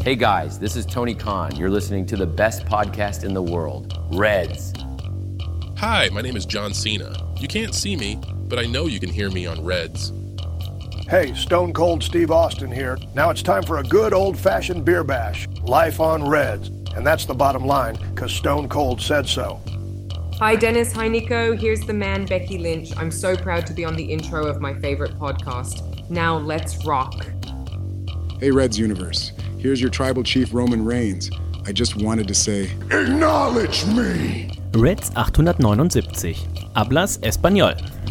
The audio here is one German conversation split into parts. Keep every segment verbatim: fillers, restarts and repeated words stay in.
Hey guys, this is Tony Khan. You're listening to the best podcast in the world, Reds. Hi, my name is John Cena. You can't see me, but I know you can hear me on Reds. Hey, Stone Cold Steve Austin here. Now it's time for a good old-fashioned beer bash. Life on Reds. And that's the bottom line, because Stone Cold said so. Hi Dennis, hi Nico, here's the man Becky Lynch. I'm so proud to be on the intro of my favorite podcast. Now let's rock. Hey Reds Universe, here's your tribal chief Roman Reigns. I just wanted to say, acknowledge me! Reds achthundertneunundsiebzig. Hablas Español.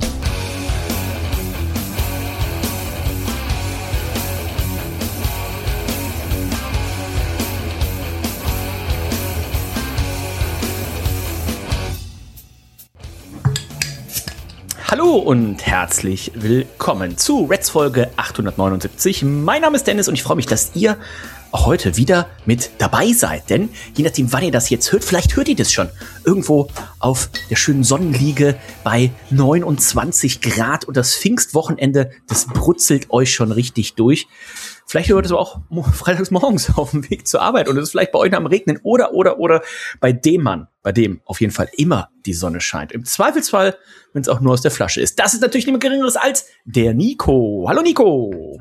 Hallo und herzlich willkommen zu Reds Folge achthundertneunundsiebzig. Mein Name ist Dennis und ich freue mich, dass ihr heute wieder mit dabei seid. Denn je nachdem, wann ihr das jetzt hört, vielleicht hört ihr das schon irgendwo auf der schönen Sonnenliege bei neunundzwanzig Grad und das Pfingstwochenende, das brutzelt euch schon richtig durch. Vielleicht hört ihr es aber auch freitags morgens auf dem Weg zur Arbeit und es ist vielleicht bei euch am Regnen oder, oder, oder bei dem Mann, bei dem auf jeden Fall immer die Sonne scheint. Im Zweifelsfall, wenn es auch nur aus der Flasche ist. Das ist natürlich niemand Geringeres als der Nico. Hallo Nico.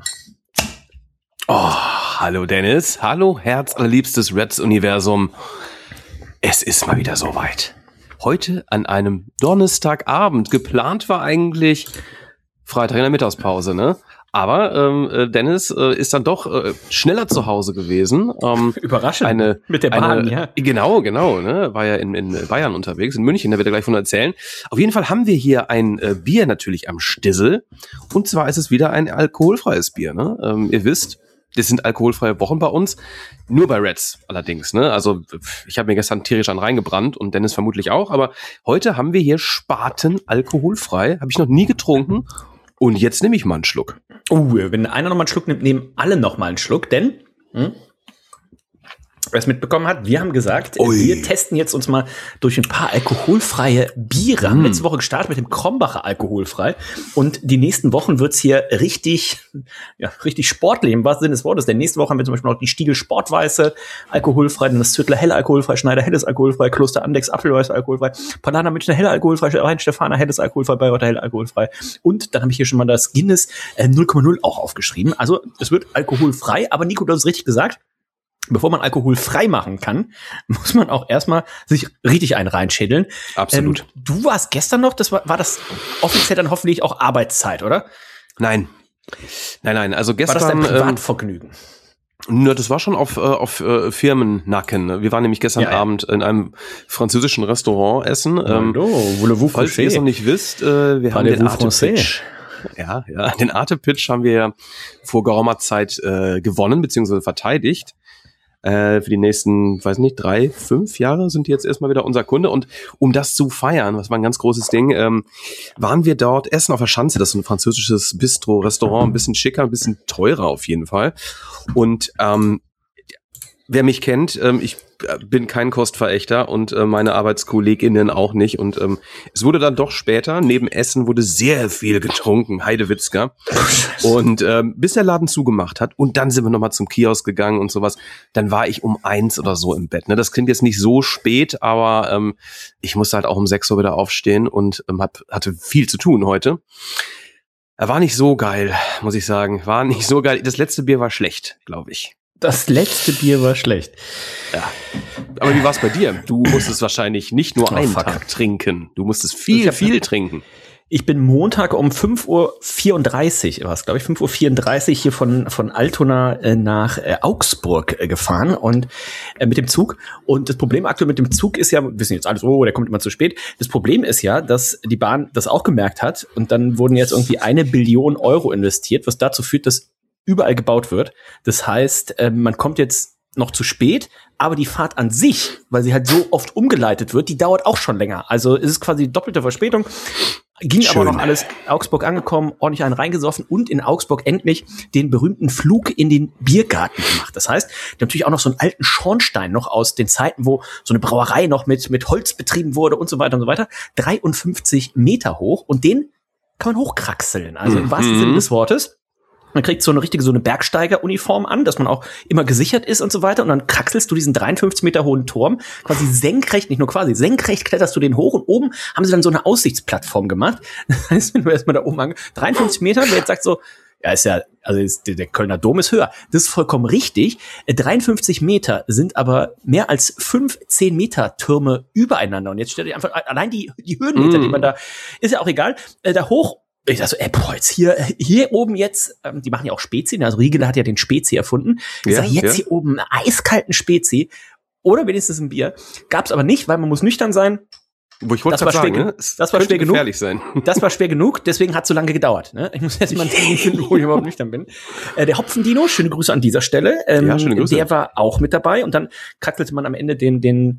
Oh, hallo Dennis. Hallo herzallerliebstes Reds-Universum. Es ist mal wieder soweit. Heute an einem Donnerstagabend. Geplant war eigentlich Freitag in der Mittagspause, ne? Aber ähm, Dennis äh, ist dann doch äh, schneller zu Hause gewesen. Ähm, Überraschend. Eine, mit der Bahn, eine, ja. Genau, genau. Ne? War ja in, in Bayern unterwegs, in München, da wird er gleich von erzählen. Auf jeden Fall haben wir hier ein äh, Bier natürlich am Stissel. Und zwar ist es wieder ein alkoholfreies Bier. Ne? Ähm, ihr wisst, das sind alkoholfreie Wochen bei uns. Nur bei Reds allerdings. Ne? Also ich habe mir gestern tierisch an reingebrannt und Dennis vermutlich auch. Aber heute haben wir hier Spaten alkoholfrei. Habe ich noch nie getrunken. Und jetzt nehme ich mal einen Schluck. Uh, wenn einer noch mal einen Schluck nimmt, nehmen alle noch mal einen Schluck, denn hm, wer es mitbekommen hat, wir haben gesagt, Ui. wir testen jetzt uns mal durch ein paar alkoholfreie Biere. Haben mm. letzte Woche gestartet mit dem Krombacher alkoholfrei und die nächsten Wochen wird's hier richtig, ja, richtig sportlich im wahrsten Sinne des Wortes. Denn nächste Woche haben wir zum Beispiel noch die Stiegel Sportweiße alkoholfrei, dann das Zürtler Helle alkoholfrei, Schneider Helles alkoholfrei, Kloster Andex Apfelweiß alkoholfrei, Paulaner Münchner Helle alkoholfrei, Rhein-Stefaner Helles alkoholfrei, Bayreuther Helle alkoholfrei und dann habe ich hier schon mal das Guinness äh, null Komma null auch aufgeschrieben. Also es wird alkoholfrei, aber Nico, du hast es richtig gesagt. Bevor man Alkohol frei machen kann, muss man auch erstmal sich richtig einen reinschädeln. Absolut. Ähm, du warst gestern noch, das war, war das offiziell dann hoffentlich auch Arbeitszeit, oder? Nein. Nein, nein, also gestern. War das dein Privatvergnügen? Ähm, ne, das war schon auf, äh, auf äh, Firmennacken. Wir waren nämlich gestern ja, ja. Abend in einem französischen Restaurant essen. Ähm, Hallo, voulez-vous falls ihr es noch nicht wisst, äh, wir haben den Arte-Pitch. Ja, ja, den Arte-Pitch haben wir vor geraumer Zeit äh, gewonnen bzw. verteidigt. Für die nächsten, weiß nicht, drei, fünf Jahre sind die jetzt erstmal wieder unser Kunde. Und um das zu feiern, was war ein ganz großes Ding, ähm, waren wir dort essen auf der Schanze. Das ist ein französisches Bistro-Restaurant, ein bisschen schicker, ein bisschen teurer auf jeden Fall. Und ähm, wer mich kennt, ähm, ich bin kein Kostverächter und äh, meine ArbeitskollegInnen auch nicht. Und ähm, es wurde dann doch später, neben Essen wurde sehr viel getrunken, Heidewitzka. Und ähm, bis der Laden zugemacht hat und dann sind wir nochmal zum Kiosk gegangen und sowas, dann war ich um eins oder so im Bett. Ne? Das klingt jetzt nicht so spät, aber ähm, ich musste halt auch um sechs Uhr wieder aufstehen und ähm, hab, hatte viel zu tun heute. Er war nicht so geil, muss ich sagen. War nicht so geil. Das letzte Bier war schlecht, glaube ich. Das letzte Bier war schlecht. Ja. Aber wie war's bei dir? Du musstest wahrscheinlich nicht nur oh, einen fuck. Tag trinken. Du musstest viel, viel trinken. Ich bin Montag um fünf Uhr vierunddreißig, war es, glaube ich, fünf Uhr vierunddreißig hier von, von Altona äh, nach äh, Augsburg äh, gefahren und äh, mit dem Zug. Und das Problem aktuell mit dem Zug ist ja, wir wissen jetzt alles, oh, der kommt immer zu spät. Das Problem ist ja, dass die Bahn das auch gemerkt hat und dann wurden jetzt irgendwie eine Billion Euro investiert, was dazu führt, dass überall gebaut wird. Das heißt, äh, man kommt jetzt noch zu spät, aber die Fahrt an sich, weil sie halt so oft umgeleitet wird, die dauert auch schon länger. Also es ist quasi doppelte Verspätung. Ging Schön. Aber noch alles, Augsburg angekommen, ordentlich einen reingesoffen und in Augsburg endlich den berühmten Flug in den Biergarten gemacht. Das heißt, die haben natürlich auch noch so einen alten Schornstein noch aus den Zeiten, wo so eine Brauerei noch mit, mit Holz betrieben wurde und so weiter und so weiter. dreiundfünfzig Meter hoch und den kann man hochkraxeln. Also im wahrsten mhm. Sinne des Wortes. Man kriegt so eine richtige, so eine Bergsteiger-Uniform an, dass man auch immer gesichert ist und so weiter. Und dann kraxelst du diesen dreiundfünfzig Meter hohen Turm quasi senkrecht, nicht nur quasi, senkrecht kletterst du den hoch und oben haben sie dann so eine Aussichtsplattform gemacht. Das heißt, wenn du erstmal da oben ange- dreiundfünfzig Meter, wer jetzt sagt so, ja, ist ja, also ist, der Kölner Dom ist höher. Das ist vollkommen richtig. dreiundfünfzig Meter sind aber mehr als fünf zehn Meter Türme übereinander. Und jetzt stellt ihr einfach allein die, die Höhenmeter, mm. die man da, ist ja auch egal, äh, da hoch. Ich dachte so, ey, boah, jetzt hier, hier oben jetzt, ähm, die machen ja auch Spezi, also Riegele hat ja den Spezi erfunden. Ich ja, sag, jetzt ja. hier oben einen eiskalten Spezi oder wenigstens ein Bier. Gab's aber nicht, weil man muss nüchtern sein. Wo ich wollte gerade sagen, ne? Das war schwer genug. Sein. Das war schwer genug, deswegen hat es so lange gedauert. Ne? Ich muss jetzt mal einen Termin finden, wo ich überhaupt nüchtern bin. Äh, der Hopfendino, schöne Grüße an dieser Stelle. Ähm, ja, schöne Grüße. Der war auch mit dabei und dann krackelte man am Ende den, den,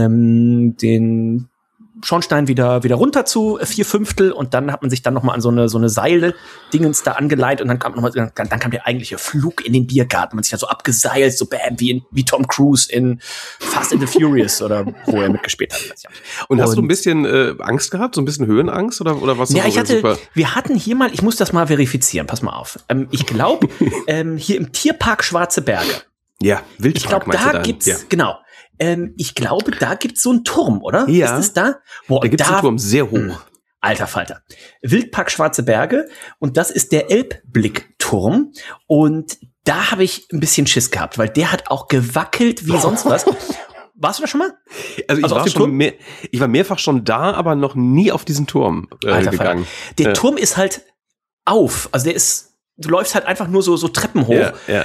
ähm, den Schornstein wieder wieder runter zu vier Fünftel und dann hat man sich dann noch mal an so eine so eine Seile-Dingens da angeleitet und dann kam noch mal, dann, dann kam der eigentliche Flug in den Biergarten. Man hat sich da so abgeseilt, so bam, wie in, wie Tom Cruise in Fast and the Furious oder wo er mitgespielt hat. Und, und hast du ein bisschen äh, Angst gehabt, so ein bisschen Höhenangst oder oder was? Ja, ich hatte, super? Wir hatten hier mal, ich muss das mal verifizieren. Pass mal auf. Ähm, ich glaube ähm, hier im Tierpark Schwarze Berge. Ja, Wildpark. Ich glaube, da gibt's ja. genau. Ähm, ich glaube, da gibt's so einen Turm, oder? Ja. Ist es da? Boah, da gibt's da, einen Turm, sehr hoch. Mh, alter Falter. Wildpark Schwarze Berge und das ist der Elbblickturm und da habe ich ein bisschen Schiss gehabt, weil der hat auch gewackelt wie sonst was. Warst du da schon mal? Also ich, also war schon mehr, ich war mehrfach schon da, aber noch nie auf diesen Turm äh, alter gegangen. Falter. Der ja. Turm ist halt auf, also der ist, du läufst halt einfach nur so so Treppen hoch. Ja, ja.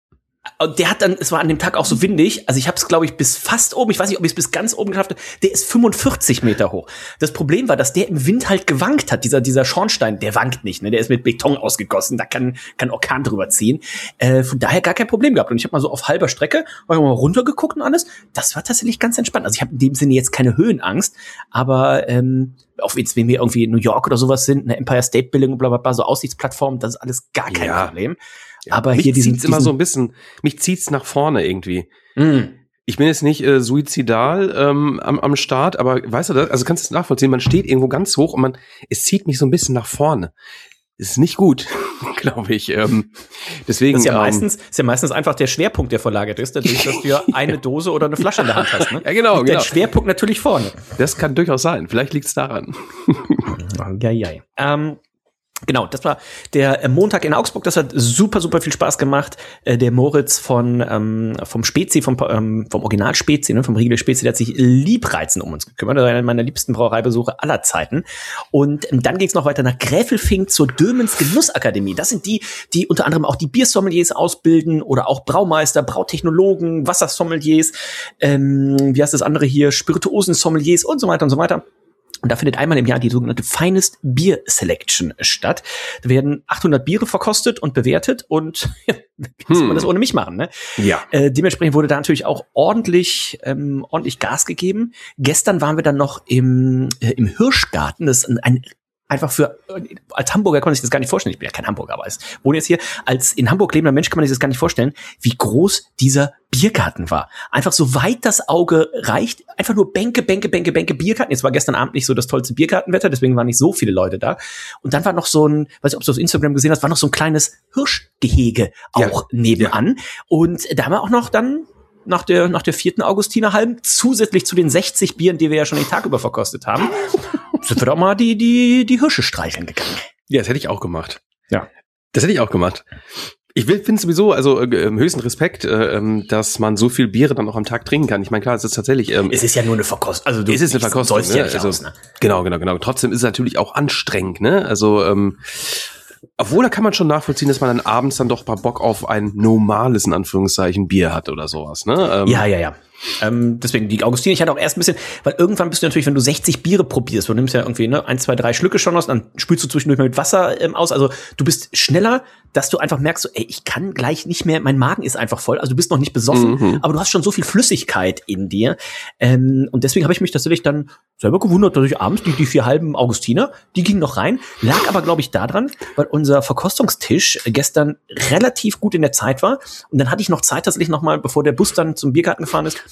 Und der hat dann, es war an dem Tag auch so windig, also ich habe es, glaube ich, bis fast oben, ich weiß nicht, ob ich es bis ganz oben geschafft habe, der ist fünfundvierzig Meter hoch. Das Problem war, dass der im Wind halt gewankt hat, dieser dieser Schornstein, der wankt nicht, ne? Der ist mit Beton ausgegossen, da kann kann Orkan drüber ziehen. Äh, von daher gar kein Problem gehabt. Und ich habe mal so auf halber Strecke mal runtergeguckt und alles, das war tatsächlich ganz entspannt. Also ich habe in dem Sinne jetzt keine Höhenangst, aber ähm, auch jetzt, wenn wir irgendwie in New York oder sowas sind, eine Empire State Building und bla bla bla, so Aussichtsplattformen, das ist alles gar kein ja. Problem. Ja, aber mich hier diesen, zieht's immer so ein bisschen, mich zieht's nach vorne irgendwie. Mm. Ich bin jetzt nicht äh, suizidal ähm, am, am Start, aber weißt du das? Also kannst du es nachvollziehen, man steht irgendwo ganz hoch und man, es zieht mich so ein bisschen nach vorne. Ist nicht gut, glaube ich. Ähm, deswegen. Das ist ja ähm, meistens, ist ja meistens einfach der Schwerpunkt, der verlagert ist, dadurch, dass du ja eine Dose oder eine Flasche in der Hand hast. Ne? Ja, genau, und genau. Der Schwerpunkt natürlich vorne. Das kann durchaus sein. Vielleicht liegt's daran. ja, ja. Ähm, Genau, das war der Montag in Augsburg. Das hat super, super viel Spaß gemacht. Äh, der Moritz von ähm, vom Spezi, vom ähm, vom Original Spezi, ne, vom Riegele Spezi, der hat sich liebreizend um uns gekümmert. Das war einer meiner liebsten Brauereibesuche aller Zeiten. Und ähm, dann ging es noch weiter nach Gräfelfing zur Dömens Genussakademie. Das sind die, die unter anderem auch die Biersommeliers ausbilden oder auch Braumeister, Brautechnologen, Wassersommeliers, ähm, wie heißt das andere hier, Spirituosen-Sommeliers und so weiter und so weiter. Und da findet einmal im Jahr die sogenannte Finest Beer Selection statt. Da werden achthundert Biere verkostet und bewertet und ja, wie soll man hm. das ohne mich machen, ne? Ja. Äh, dementsprechend wurde da natürlich auch ordentlich, ähm, ordentlich Gas gegeben. Gestern waren wir dann noch im, äh, im Hirschgarten. Das ist ein, ein einfach für, als Hamburger kann man sich das gar nicht vorstellen. Ich bin ja kein Hamburger, aber ich wohne jetzt hier. Als in Hamburg lebender Mensch kann man sich das gar nicht vorstellen, wie groß dieser Biergarten war. Einfach so weit das Auge reicht. Einfach nur Bänke, Bänke, Bänke, Bänke, Biergarten. Jetzt war gestern Abend nicht so das tollste Biergartenwetter, deswegen waren nicht so viele Leute da. Und dann war noch so ein, weiß nicht, ob du auf Instagram gesehen hast, war noch so ein kleines Hirschgehege auch ja. nebenan. Ja. Und da haben wir auch noch dann nach der, nach der vierten Augustinerhalben, zusätzlich zu den sechzig Bieren, die wir ja schon den Tag über verkostet haben, sind wir doch mal die, die, die Hirsche streicheln gegangen. Ja, das hätte ich auch gemacht. Ja. Das hätte ich auch gemacht. Ich finde sowieso, also äh, höchsten Respekt, äh, dass man so viel Biere dann auch am Tag trinken kann. Ich meine, klar, es ist tatsächlich. Ähm, es ist ja nur eine Verkostung. Also du es ist eine Verkostung. Sollst ne? ja nicht also, aus, ne? Genau, genau, genau. Trotzdem ist es natürlich auch anstrengend, ne? Also, ähm, obwohl, da kann man schon nachvollziehen, dass man dann abends dann doch mal Bock auf ein normales, in Anführungszeichen, Bier hat oder sowas, ne? Ähm, ja, ja, ja. Ähm, deswegen, die Augustiner, ich hatte auch erst ein bisschen, weil irgendwann bist du natürlich, wenn du sechzig Biere probierst, du nimmst ja irgendwie, ne, ein, zwei, drei Schlücke schon aus, dann spülst du zwischendurch mal mit Wasser ähm, aus, also du bist schneller, dass du einfach merkst, so, ey, ich kann gleich nicht mehr, mein Magen ist einfach voll, also du bist noch nicht besoffen, mhm. aber du hast schon so viel Flüssigkeit in dir, ähm, und deswegen habe ich mich tatsächlich dann selber gewundert, dass ich abends die, die vier halben Augustiner, die gingen noch rein, lag aber, glaube ich, daran, weil unser Verkostungstisch gestern relativ gut in der Zeit war und dann hatte ich noch Zeit tatsächlich noch mal, bevor der Bus dann zum Biergarten gefahren ist,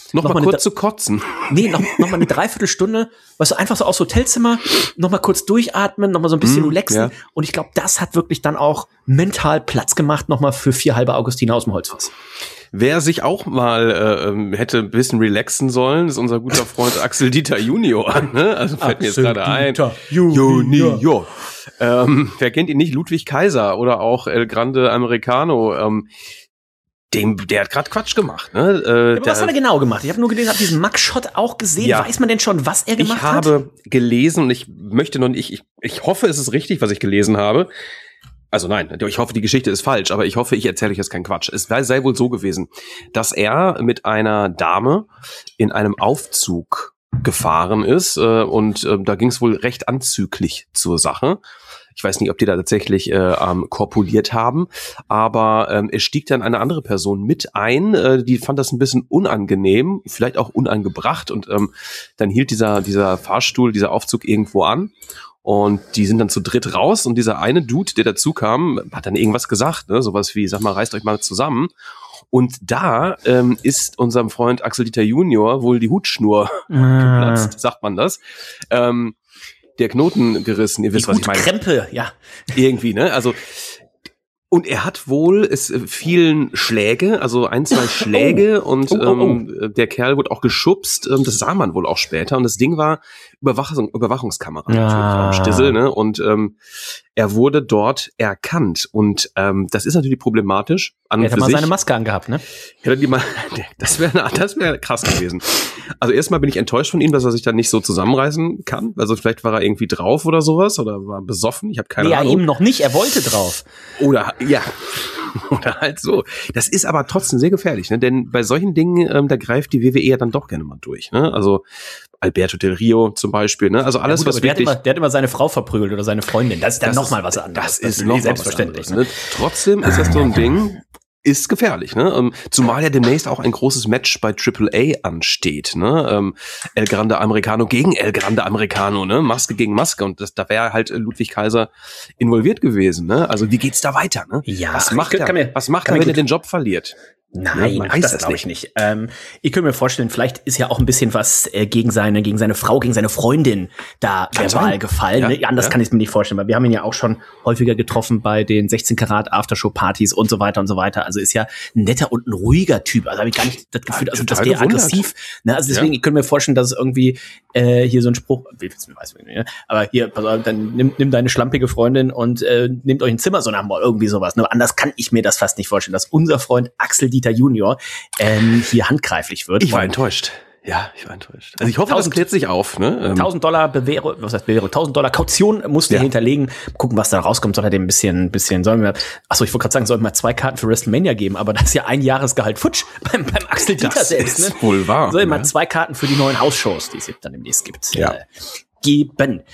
Noch, noch mal, mal kurz zu kotzen. Nee, noch, noch mal eine Dreiviertelstunde, weißt du, einfach so aus Hotelzimmer, noch mal kurz durchatmen, noch mal so ein bisschen mm, relaxen. Ja. Und ich glaube, das hat wirklich dann auch mental Platz gemacht, noch mal für vier halbe Augustiner aus dem Holzfass. Wer sich auch mal äh, hätte ein bisschen relaxen sollen, ist unser guter Freund Axel Dieter Junior. Ne? Also fällt mir jetzt gerade ein. Junior. Junior. Ähm, wer kennt ihn nicht? Ludwig Kaiser oder auch El Grande Americano. Ähm, dem, der hat gerade Quatsch gemacht. Ne? Äh, ja, aber was hat er genau gemacht? Ich habe nur gelesen, habe diesen Mugshot auch gesehen. Ja. Weiß man denn schon, was er gemacht hat? Ich habe hat? gelesen und ich möchte noch nicht, ich, ich hoffe, es ist richtig, was ich gelesen habe. Also nein, ich hoffe, die Geschichte ist falsch, aber ich hoffe, ich erzähle euch jetzt keinen Quatsch. Es sei wohl so gewesen, dass er mit einer Dame in einem Aufzug gefahren ist äh, und äh, da ging es wohl recht anzüglich zur Sache. Ich weiß nicht, ob die da tatsächlich äh, ähm, korpuliert haben, aber ähm, es stieg dann eine andere Person mit ein, äh, die fand das ein bisschen unangenehm, vielleicht auch unangebracht und ähm, dann hielt dieser dieser Fahrstuhl, dieser Aufzug irgendwo an. Und die sind dann zu dritt raus und dieser eine Dude, der dazu kam, hat dann irgendwas gesagt, ne? Sowas wie, sag mal, reißt euch mal zusammen. Und da ähm, ist unserem Freund Axel Dieter Junior wohl die Hutschnur ah. geplatzt, sagt man das. Ähm, der Knoten gerissen, ihr wisst, was ich meine. Krempe, ja. Irgendwie, ne? Also und er hat wohl es vielen Schläge, also ein, zwei Schläge oh. und oh, oh, oh. Ähm, der Kerl wurde auch geschubst. Ähm, das sah man wohl auch später. Und das Ding war Überwachung, Überwachungskamera ja. natürlich am Stissel, ne? Und ähm, er wurde dort erkannt. Und ähm, das ist natürlich problematisch. An er hat mal sich. seine Maske angehabt, ne? Hätte die mal, das wäre das wäre krass gewesen. Also erstmal bin ich enttäuscht von ihm, dass er sich dann nicht so zusammenreißen kann. Also vielleicht war er irgendwie drauf oder sowas oder war besoffen. Ich habe keine nee, Ahnung. Ja, eben noch nicht. Er wollte drauf. Oder ja. Oder halt so. Das ist aber trotzdem sehr gefährlich, ne? Denn bei solchen Dingen, ähm, da greift die W W E ja dann doch gerne mal durch, ne? Also Alberto Del Rio zum Beispiel, ne? Also alles, ja, gut, was der wirklich... Hat immer, der hat immer seine Frau verprügelt oder seine Freundin. Das ist dann nochmal was anderes. Das ist, ist noch selbstverständlich. Was anderes, ne? Trotzdem ist das so ein Ding... Ist gefährlich, ne? Zumal ja demnächst auch ein großes Match bei Triple A ansteht, ne? El Grande Americano gegen El Grande Americano, ne? Maske gegen Maske und das, da wäre halt Ludwig Kaiser involviert gewesen, ne? Also wie geht's da weiter, ne? Ja. Was macht er? Mir, was macht er, wenn er den Job verliert? Nein, ja, das glaube ich nicht. Ähm, ich könnte mir vorstellen, vielleicht ist ja auch ein bisschen was äh, gegen seine gegen seine Frau, gegen seine Freundin da verbal gefallen. Ja, ne? Anders ja. kann ich es mir nicht vorstellen, weil wir haben ihn ja auch schon häufiger getroffen bei den sechzehn Karat Aftershow-Partys und so weiter und so weiter. Also ist ja ein netter und ein ruhiger Typ. Also habe ich gar nicht das Gefühl, also dass der gewundert. aggressiv. Ne? Also deswegen, ja. ich könnte mir vorstellen, dass es irgendwie äh, hier so ein Spruch, wie weiß ich nicht, ne? Aber hier, pass auf, dann nimm, nimm deine schlampige Freundin und äh, nehmt euch ein Zimmer, so nach irgendwie sowas. Ne? Anders kann ich mir das fast nicht vorstellen, dass unser Freund Axel Dieter Junior ähm, hier handgreiflich wird. Ich war enttäuscht. Ja, ich war enttäuscht. Also ich hoffe, tausend, das klärt sich auf. Ne? tausend Dollar Bewährung, was heißt Bewährung? tausend Dollar Kaution musste ja. er hinterlegen. Gucken, was da rauskommt. Soll er dem ein bisschen, bisschen, sollen wir, achso, ich wollte gerade sagen, sollten wir zwei Karten für WrestleMania geben, aber das ist ja ein Jahresgehalt futsch beim, beim Axel Dieter das selbst. Ist ne? wohl wahr. Soll ja mal zwei Karten für die neuen Hausshows, die es dann demnächst gibt, ja. äh, geben.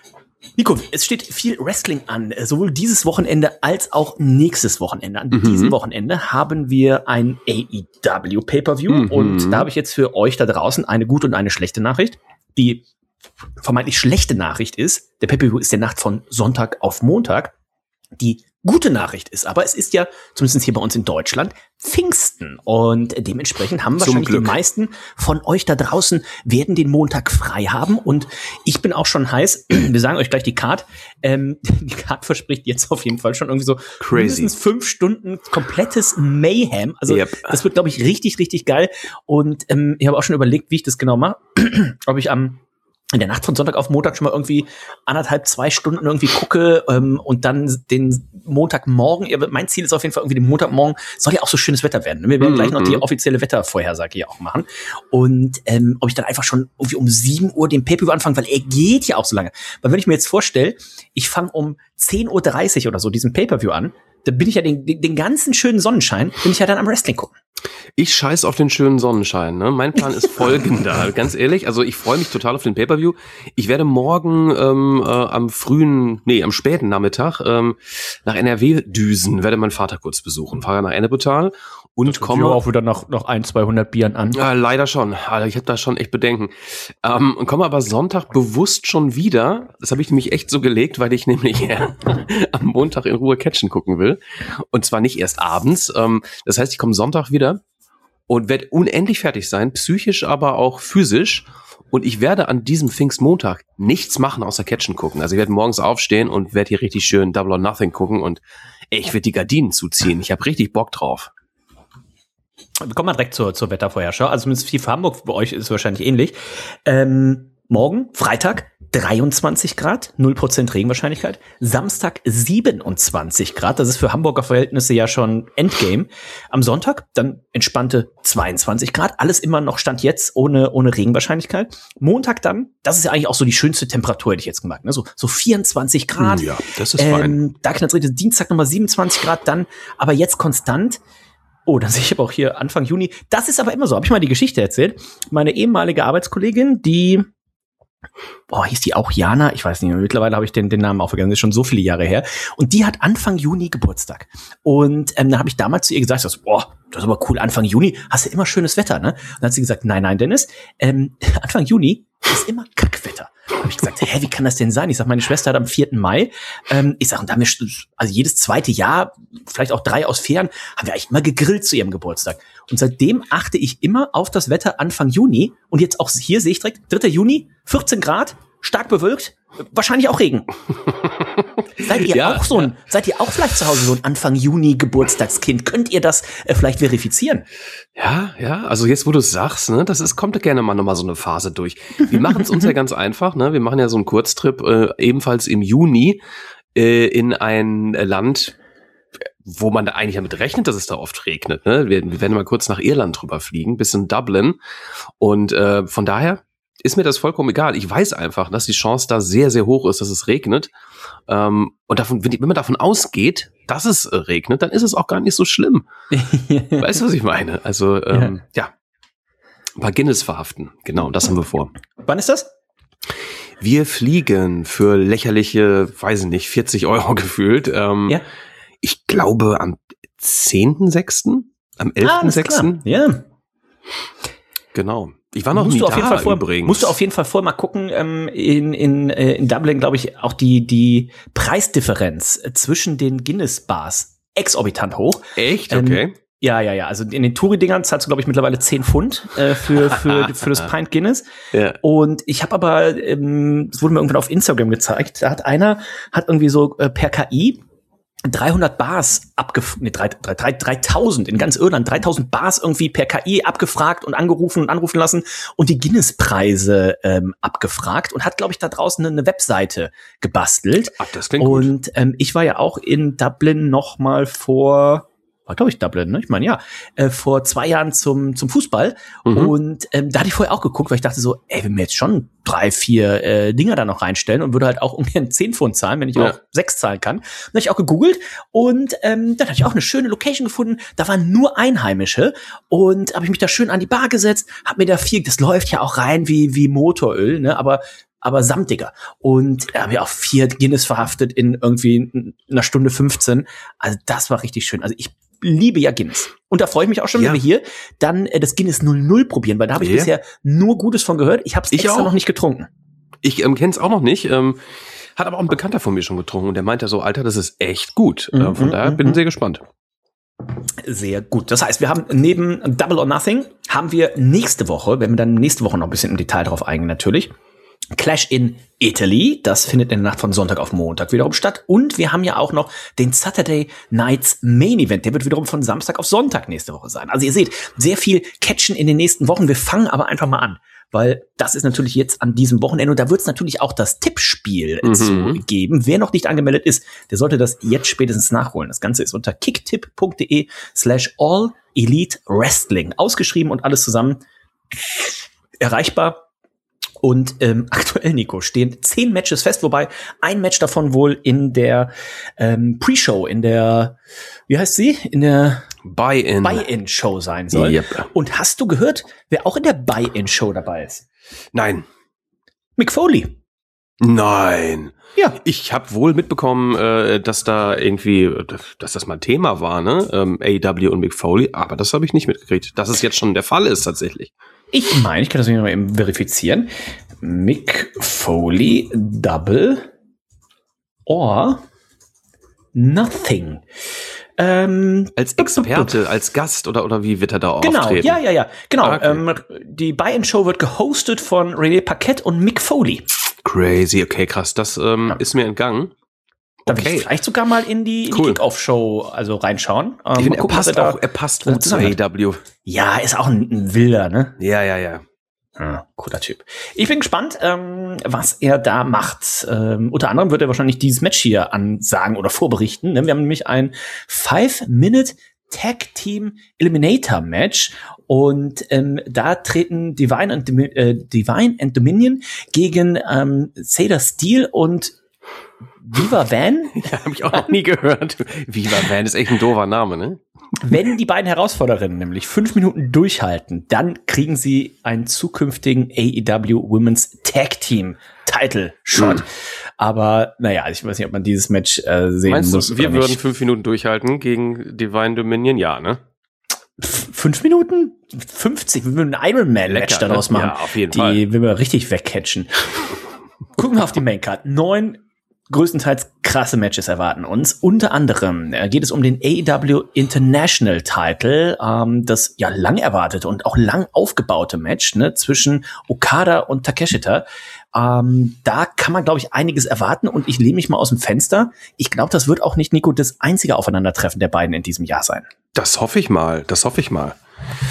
Nico, es steht viel Wrestling an, sowohl dieses Wochenende als auch nächstes Wochenende. An mhm. diesem Wochenende haben wir ein A E W Pay-Per-View mhm. und da habe ich jetzt für euch da draußen eine gute und eine schlechte Nachricht. Die vermeintlich schlechte Nachricht ist, der Pay-Per-View ist der Nacht von Sonntag auf Montag. Die gute Nachricht ist aber, es ist ja, zumindest hier bei uns in Deutschland, Pfingsten. Und dementsprechend haben wahrscheinlich die meisten von euch da draußen werden den Montag frei haben. Und ich bin auch schon heiß. Wir sagen euch gleich die Card. Ähm, die Card verspricht jetzt auf jeden Fall schon irgendwie so crazy. Mindestens fünf Stunden komplettes Mayhem. Also yep. das wird, glaube ich, richtig, richtig geil. Und ähm, ich habe auch schon überlegt, wie ich das genau mache. Ob ich am in der Nacht von Sonntag auf Montag schon mal irgendwie anderthalb, zwei Stunden irgendwie gucke ähm, und dann den Montagmorgen, mein Ziel ist auf jeden Fall irgendwie den Montagmorgen, soll ja auch so schönes Wetter werden. Wir werden mm-hmm. gleich noch die offizielle Wettervorhersage hier auch machen. Und ähm, ob ich dann einfach schon irgendwie um sieben Uhr den Pay-Per-View anfange, weil er geht ja auch so lange. Weil wenn ich mir jetzt vorstelle, ich fange um zehn Uhr dreißig oder so diesen Pay-Per-View an, dann bin ich ja den, den, den ganzen schönen Sonnenschein, bin ich ja dann am Wrestling gucken. Ich scheiß auf den schönen Sonnenschein. Ne? Mein Plan ist folgender, ganz ehrlich. Also ich freue mich total auf den Pay-Per-View. Ich werde morgen ähm, äh, am frühen, nee, am späten Nachmittag ähm, nach N R W düsen, werde meinen Vater kurz besuchen. Fahre nach Ennepetal und komme auch wieder noch noch ein, zweihundert Bieren an. Ja, leider schon. Also ich habe da schon echt Bedenken. Ähm, und komme aber Sonntag bewusst schon wieder. Das habe ich nämlich echt so gelegt, weil ich nämlich äh, am Montag in Ruhe Catchen gucken will. Und zwar nicht erst abends. Ähm, das heißt, ich komme Sonntag wieder. und werde unendlich fertig sein, psychisch, aber auch physisch. Und ich werde an diesem Pfingstmontag nichts machen, außer Catchen gucken. Also ich werde morgens aufstehen und werde hier richtig schön Double or Nothing gucken und ey, ich werde die Gardinen zuziehen. Ich habe richtig Bock drauf. Wir kommen mal direkt zur, zur Wettervorherschau. Also zumindest viel für Hamburg, bei euch ist es wahrscheinlich ähnlich. Ähm, morgen, Freitag, dreiundzwanzig Grad, null Prozent Regenwahrscheinlichkeit. Samstag siebenundzwanzig Grad, das ist für Hamburger Verhältnisse ja schon Endgame. Am Sonntag dann entspannte zweiundzwanzig Grad, alles immer noch Stand jetzt ohne ohne Regenwahrscheinlichkeit. Montag dann, das ist ja eigentlich auch so die schönste Temperatur, hätte ich jetzt gemerkt, ne? So, so vierundzwanzig Grad. Ja, das ist ähm, fein. Da knallt richtig, Dienstag nochmal siebenundzwanzig Grad, dann aber jetzt konstant. Oh, dann sehe ich aber auch hier Anfang Juni. Das ist aber immer so, habe ich mal die Geschichte erzählt. Meine ehemalige Arbeitskollegin, die Boah, hieß die auch Jana? Ich weiß nicht, mittlerweile habe ich den, den Namen auch vergessen, das ist schon so viele Jahre her. Und die hat Anfang Juni Geburtstag. Und ähm, dann habe ich damals zu ihr gesagt, so, boah, das ist aber cool, Anfang Juni hast du immer schönes Wetter, ne? Und dann hat sie gesagt, nein, nein, Dennis, ähm, Anfang Juni ist immer Kackwetter. Da habe ich gesagt, hä, wie kann das denn sein? Ich sag, meine Schwester hat am vierten Mai, ähm, ich sag, und da haben wir, also jedes zweite Jahr, vielleicht auch drei aus Ferien, haben wir eigentlich immer gegrillt zu ihrem Geburtstag. Und seitdem achte ich immer auf das Wetter Anfang Juni. Und jetzt auch hier sehe ich direkt, dritter Juni, vierzehn Grad, stark bewölkt, wahrscheinlich auch Regen. Seid ihr ja, auch so ein, ja. seid ihr auch vielleicht zu Hause so ein Anfang Juni Geburtstagskind? Könnt ihr das äh, vielleicht verifizieren? Ja, ja, also jetzt, wo du es sagst, ne, das ist, kommt gerne mal nochmal so eine Phase durch. Wir machen es uns ja ganz einfach, ne, wir machen ja so einen Kurztrip, äh, ebenfalls im Juni, äh, in ein Land, wo man da eigentlich damit rechnet, dass es da oft regnet, ne. Wir, wir werden mal kurz nach Irland drüber fliegen, bis in Dublin und äh, von daher ist mir das vollkommen egal. Ich weiß einfach, dass die Chance da sehr, sehr hoch ist, dass es regnet. Ähm, und davon, wenn, wenn man davon ausgeht, dass es äh, regnet, dann ist es auch gar nicht so schlimm. Weißt du, was ich meine? Also, ähm, ja. ja. Ein paar Guinness verhaften. Genau, das haben wir vor. Wann ist das? Wir fliegen für lächerliche, weiß ich nicht, vierzig Euro gefühlt. Ähm, ja. Ich glaube am zehnten sechsten Am elften sechsten Ah, ja. Genau. Ich war noch musst nie du auf da jeden Fall vor, übrigens. Musst du auf jeden Fall vorher mal gucken, ähm, in, in, äh, in Dublin, glaube ich, auch die, die Preisdifferenz zwischen den Guinness-Bars exorbitant hoch. Echt? Okay. Ähm, ja, ja, ja. Also in den Touri-Dingern zahlst du, glaube ich, mittlerweile zehn Pfund äh, für, für, für das Pint Guinness. Ja. Und ich habe aber, ähm, es wurde mir irgendwann auf Instagram gezeigt, da hat einer, hat irgendwie so äh, per K I dreihundert Bars abgefragt, nee, dreitausend in ganz Irland, dreitausend Bars irgendwie per K I abgefragt und angerufen und anrufen lassen und die Guinness-Preise ähm, abgefragt und hat, glaube ich, da draußen eine Webseite gebastelt. Ach, das klingt gut. Und ähm, ich war ja auch in Dublin noch mal vor war, glaube ich, Dublin, ne? Ich meine, ja, äh, vor zwei Jahren zum zum Fußball. Mhm. Und ähm, da hatte ich vorher auch geguckt, weil ich dachte so, ey, wenn wir jetzt schon drei, vier äh, Dinger da noch reinstellen und würde halt auch ungefähr zehn Pfund zahlen, wenn ich ja. auch sechs zahlen kann. Dann habe ich auch gegoogelt und ähm, dann hatte ich auch eine schöne Location gefunden. Da waren nur Einheimische und habe ich mich da schön an die Bar gesetzt, habe mir da vier, das läuft ja auch rein wie wie Motoröl, ne? Aber aber samtiger. Und er habe ja auch vier Guinness verhaftet in irgendwie einer Stunde fünfzehn. Also das war richtig schön. Also ich liebe ja Guinness. Und da freue ich mich auch schon, ja. wenn wir hier dann äh, das Guinness null null probieren, weil da habe ich ja. bisher nur Gutes von gehört. Ich habe es extra auch. noch nicht getrunken. Ich ähm, kenne es auch noch nicht. Ähm, hat aber auch ein Bekannter von mir schon getrunken und der meinte so, Alter, das ist echt gut. Mhm, äh, von daher bin ich sehr gespannt. Sehr gut. Das heißt, wir haben neben Double or Nothing haben wir nächste Woche, wenn wir dann nächste Woche noch ein bisschen im Detail drauf eingehen natürlich, Clash in Italy, das findet in der Nacht von Sonntag auf Montag wiederum statt. Und wir haben ja auch noch den Saturday Nights Main Event. Der wird wiederum von Samstag auf Sonntag nächste Woche sein. Also ihr seht, sehr viel Catchen in den nächsten Wochen. Wir fangen aber einfach mal an, weil das ist natürlich jetzt an diesem Wochenende. Und da wird es natürlich auch das Tippspiel mhm. zu geben. Wer noch nicht angemeldet ist, der sollte das jetzt spätestens nachholen. Das Ganze ist unter kicktipp.de slash all elite wrestling. Ausgeschrieben und alles zusammen erreichbar. Und ähm, aktuell, Nico, stehen zehn Matches fest, wobei ein Match davon wohl in der ähm, Pre-Show, in der, wie heißt sie? In der Buy-In. Buy-In-Show sein soll. Yep. Und hast du gehört, wer auch in der Buy-In-Show dabei ist? Nein. Mick Foley. Nein. Ja. Ich habe wohl mitbekommen, äh, dass da irgendwie, dass das mal Thema war, ne? Ähm, A E W und Mick Foley, aber das habe ich nicht mitgekriegt. Dass es jetzt schon der Fall ist tatsächlich. Ich meine, ich kann das nicht mal eben verifizieren. Mick Foley Double or Nothing. Ähm, als Experte, als Gast oder oder wie wird er da genau, auftreten? Genau, ja, ja, ja, genau. Ah, okay. ähm, die Buy-in-Show wird gehostet von René Paquette und Mick Foley. Crazy, okay, krass, das ähm, ja. ist mir entgangen. Da will ich vielleicht sogar mal in die, cool. die Kick-Off-Show also reinschauen. Ähm, ich finde, er passt er auch, er passt gut zu A E W. Ja, ist auch ein, ein Wilder, ne? Ja, ja, ja. Ja, cooler Typ. Ich bin gespannt, ähm, was er da macht. Ähm, unter anderem wird er wahrscheinlich dieses Match hier ansagen oder vorberichten. Ne? Wir haben nämlich ein Five-Minute Tag Team Eliminator Match und ähm, da treten Divine and, äh, Divine and Dominion gegen ähm, Cedar Steel und Viva Van? Ja, habe ich auch noch nie gehört. Viva Van ist echt ein doofer Name, ne? Wenn die beiden Herausfordererinnen nämlich fünf Minuten durchhalten, dann kriegen sie einen zukünftigen A E W Women's Tag Team Title Shot. Mhm. Aber naja, ich weiß nicht, ob man dieses Match äh, sehen Meinst muss. Du, wir würden fünf Minuten durchhalten gegen Divine Dominion? Ja, ne? F- fünf Minuten? fünfzig? Wir würden ein Ironman-Match daraus machen. Ja, auf jeden die Fall. Die will man richtig wegcatchen. Gucken wir auf die Maincard. Neun größtenteils krasse Matches erwarten uns. Unter anderem äh, geht es um den A E W International Title, ähm, das ja lang erwartete und auch lang aufgebaute Match ne, zwischen Okada und Takeshita. Ähm, da kann man, glaube ich, einiges erwarten und ich lehne mich mal aus dem Fenster. Ich glaube, das wird auch nicht, Nico, das einzige Aufeinandertreffen der beiden in diesem Jahr sein. Das hoffe ich mal, das hoffe ich mal.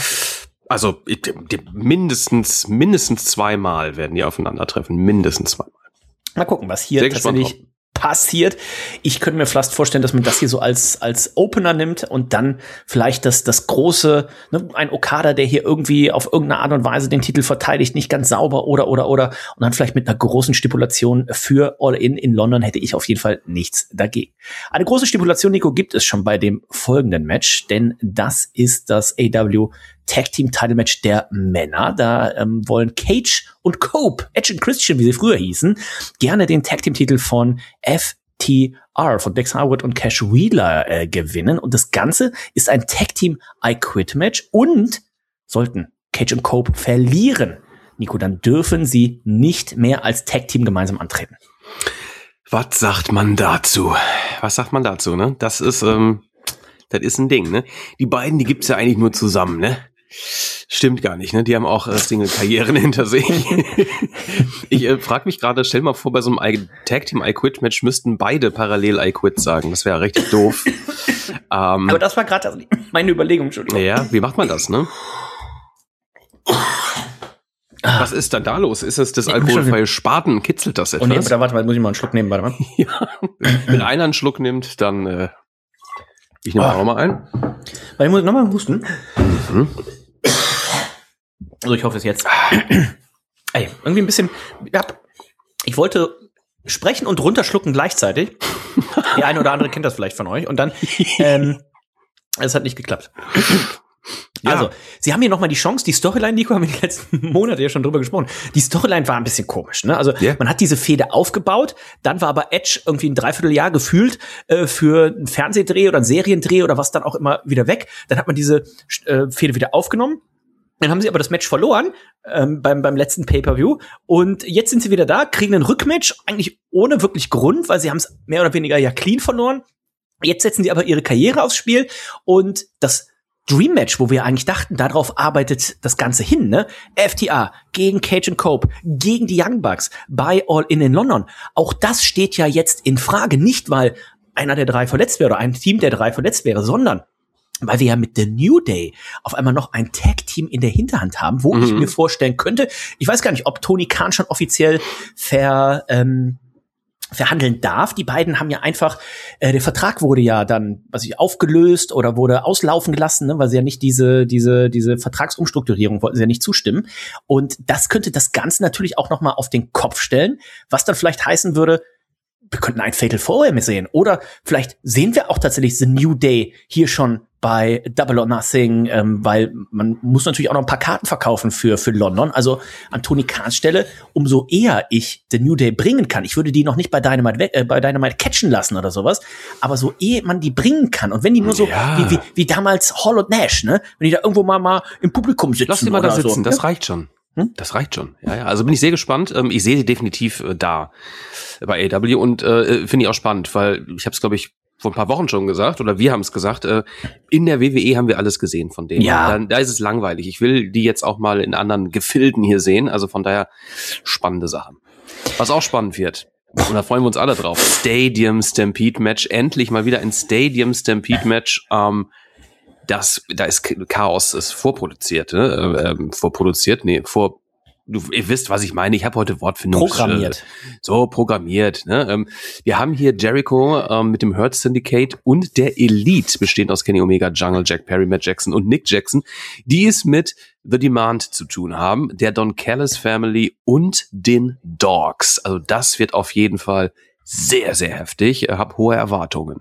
Also mindestens, mindestens zweimal werden die aufeinandertreffen, mindestens zweimal. Mal gucken, was hier Sehr tatsächlich passiert. Ich könnte mir fast vorstellen, dass man das hier so als als Opener nimmt und dann vielleicht das das große, ne, ein Okada, der hier irgendwie auf irgendeine Art und Weise den Titel verteidigt, nicht ganz sauber oder oder oder und dann vielleicht mit einer großen Stipulation für All In in London hätte ich auf jeden Fall nichts dagegen. Eine große Stipulation, Nico, gibt es schon bei dem folgenden Match, denn das ist das A E W Tag Team Title Match der Männer. Da ähm, wollen Cage und Cope, Edge und Christian, wie sie früher hießen, gerne den Tag Team Titel von F T R, von Dex Harwood und Cash Wheeler äh, gewinnen. Und das Ganze ist ein Tag Team I Quit Match und sollten Cage und Cope verlieren, Nico, dann dürfen sie nicht mehr als Tag Team gemeinsam antreten. Was sagt man dazu? Was sagt man dazu, ne? Das ist, ähm, das ist ein Ding, ne? Die beiden, die gibt's ja eigentlich nur zusammen, ne? Stimmt gar nicht, ne? Die haben auch äh, Single-Karrieren hinter sich. Ich äh, frage mich gerade, stell mal vor, bei so einem Tag-Team-I-Quit-Match müssten beide parallel I-Quit sagen. Das wäre richtig doof. ähm, Aber das war gerade meine Überlegung, Entschuldigung. Ja, wie macht man das, ne? Was ist denn da los? Ist es das alkoholfreie Spaten? Kitzelt das etwas? Oh nee, da, warte mal, muss ich mal einen Schluck nehmen, warte mal. Ja, wenn einer einen Schluck nimmt, dann äh, ich nehme auch mal einen. Weil ich muss nochmal husten. Mhm. Also ich hoffe es jetzt. Ey, irgendwie ein bisschen. Ja, ich wollte sprechen und runterschlucken gleichzeitig. Der eine oder andere kennt das vielleicht von euch. Und dann, ähm, es hat nicht geklappt. Ja. Also, sie haben hier nochmal die Chance, die Storyline, Nico, haben wir die letzten Monate ja schon drüber gesprochen. Die Storyline war ein bisschen komisch, ne? Also, yeah. Man hat diese Fehde aufgebaut, dann war aber Edge irgendwie ein Dreivierteljahr gefühlt äh, für einen Fernsehdreh oder einen Seriendreh oder was dann auch immer wieder weg. Dann hat man diese äh, Fehde wieder aufgenommen. Dann haben sie aber das Match verloren ähm, beim beim letzten Pay-Per-View und jetzt sind sie wieder da, kriegen ein Rückmatch, eigentlich ohne wirklich Grund, weil sie haben es mehr oder weniger ja clean verloren. Jetzt setzen sie aber ihre Karriere aufs Spiel und das Dream Match, wo wir eigentlich dachten, darauf arbeitet das Ganze hin, ne? F T R gegen Cage and Cope, gegen die Young Bucks bei All In in London. Auch das steht ja jetzt in Frage, nicht weil einer der drei verletzt wäre oder ein Team der drei verletzt wäre, sondern weil wir ja mit The New Day auf einmal noch ein Tag-Team in der Hinterhand haben, wo mhm. ich mir vorstellen könnte, ich weiß gar nicht, ob Tony Khan schon offiziell ver, ähm, verhandeln darf. Die beiden haben ja einfach, äh, der Vertrag wurde ja dann, was ich, aufgelöst oder wurde auslaufen gelassen, ne, weil sie ja nicht diese, diese, diese Vertragsumstrukturierung wollten sie ja nicht zustimmen. Und das könnte das Ganze natürlich auch nochmal auf den Kopf stellen, was dann vielleicht heißen würde, wir könnten ein Fatal Four-Way mehr sehen. Oder vielleicht sehen wir auch tatsächlich The New Day hier schon bei Double or Nothing, ähm, weil man muss natürlich auch noch ein paar Karten verkaufen für für London. Also an Tony Khans Stelle, umso eher ich The New Day bringen kann. Ich würde die noch nicht bei Dynamite weg, äh, bei Dynamite catchen lassen oder sowas. Aber so ehe man die bringen kann und wenn die nur so ja. wie, wie wie damals Hall und Nash, ne, wenn die da irgendwo mal mal im Publikum sitzen, lass die mal da sitzen, so. Das ja? reicht schon. Hm? Das reicht schon. Ja, ja. Also bin ich sehr gespannt. Ähm, ich sehe sie definitiv äh, da bei A E W und äh, finde ich auch spannend, weil ich habe es, glaube ich, vor ein paar Wochen schon gesagt, oder wir haben es gesagt, äh, in der W W E haben wir alles gesehen von denen. Ja. Dann, da ist es langweilig. Ich will die jetzt auch mal in anderen Gefilden hier sehen. Also von daher spannende Sachen. Was auch spannend wird, und da freuen wir uns alle drauf, Stadium Stampede Match. Endlich mal wieder ein Stadium Stampede Match. Ähm, das, da ist Chaos, ist vorproduziert, ne? Ähm, vorproduziert, nee, vor Du, ihr wisst, was ich meine. Ich habe heute Wortfindung. Programmiert. Äh, so, programmiert. Ne? Ähm, wir haben hier Jericho ähm, mit dem Hurt Syndicate und der Elite, bestehend aus Kenny Omega, Jungle Jack Perry, Matt Jackson und Nick Jackson, die es mit The Demand zu tun haben, der Don Callis Family und den Dogs. Also das wird auf jeden Fall sehr, sehr heftig. Ich habe hohe Erwartungen.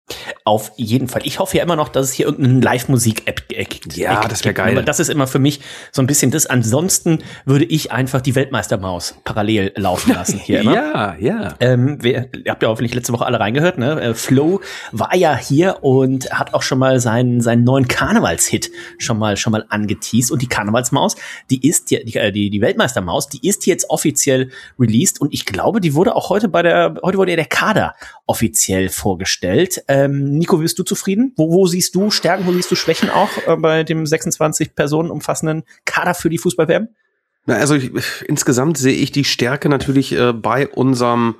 Auf jeden Fall. Ich hoffe ja immer noch, dass es hier irgendeine Live-Musik-App gibt. Ja, das wäre geil. Aber das ist immer für mich so ein bisschen das. Ansonsten würde ich einfach die Weltmeistermaus parallel laufen lassen hier immer. Ja, ja. Ähm, wer, ihr habt ja hoffentlich letzte Woche alle reingehört, ne? Äh, Flo war ja hier und hat auch schon mal seinen, seinen neuen Karnevalshit schon mal, schon mal angeteased. Und die Karnevalsmaus, die ist ja, die, die, die Weltmeistermaus, die ist jetzt offiziell released. Und ich glaube, die wurde auch heute bei der, heute wurde ja der Kader offiziell vorgestellt. Ähm, Nico, bist du zufrieden? Wo, wo siehst du Stärken, wo siehst du Schwächen auch äh, bei dem sechsundzwanzig Personen umfassenden Kader für die Fußball-W M? Na, also ich, insgesamt sehe ich die Stärke natürlich äh, bei unserem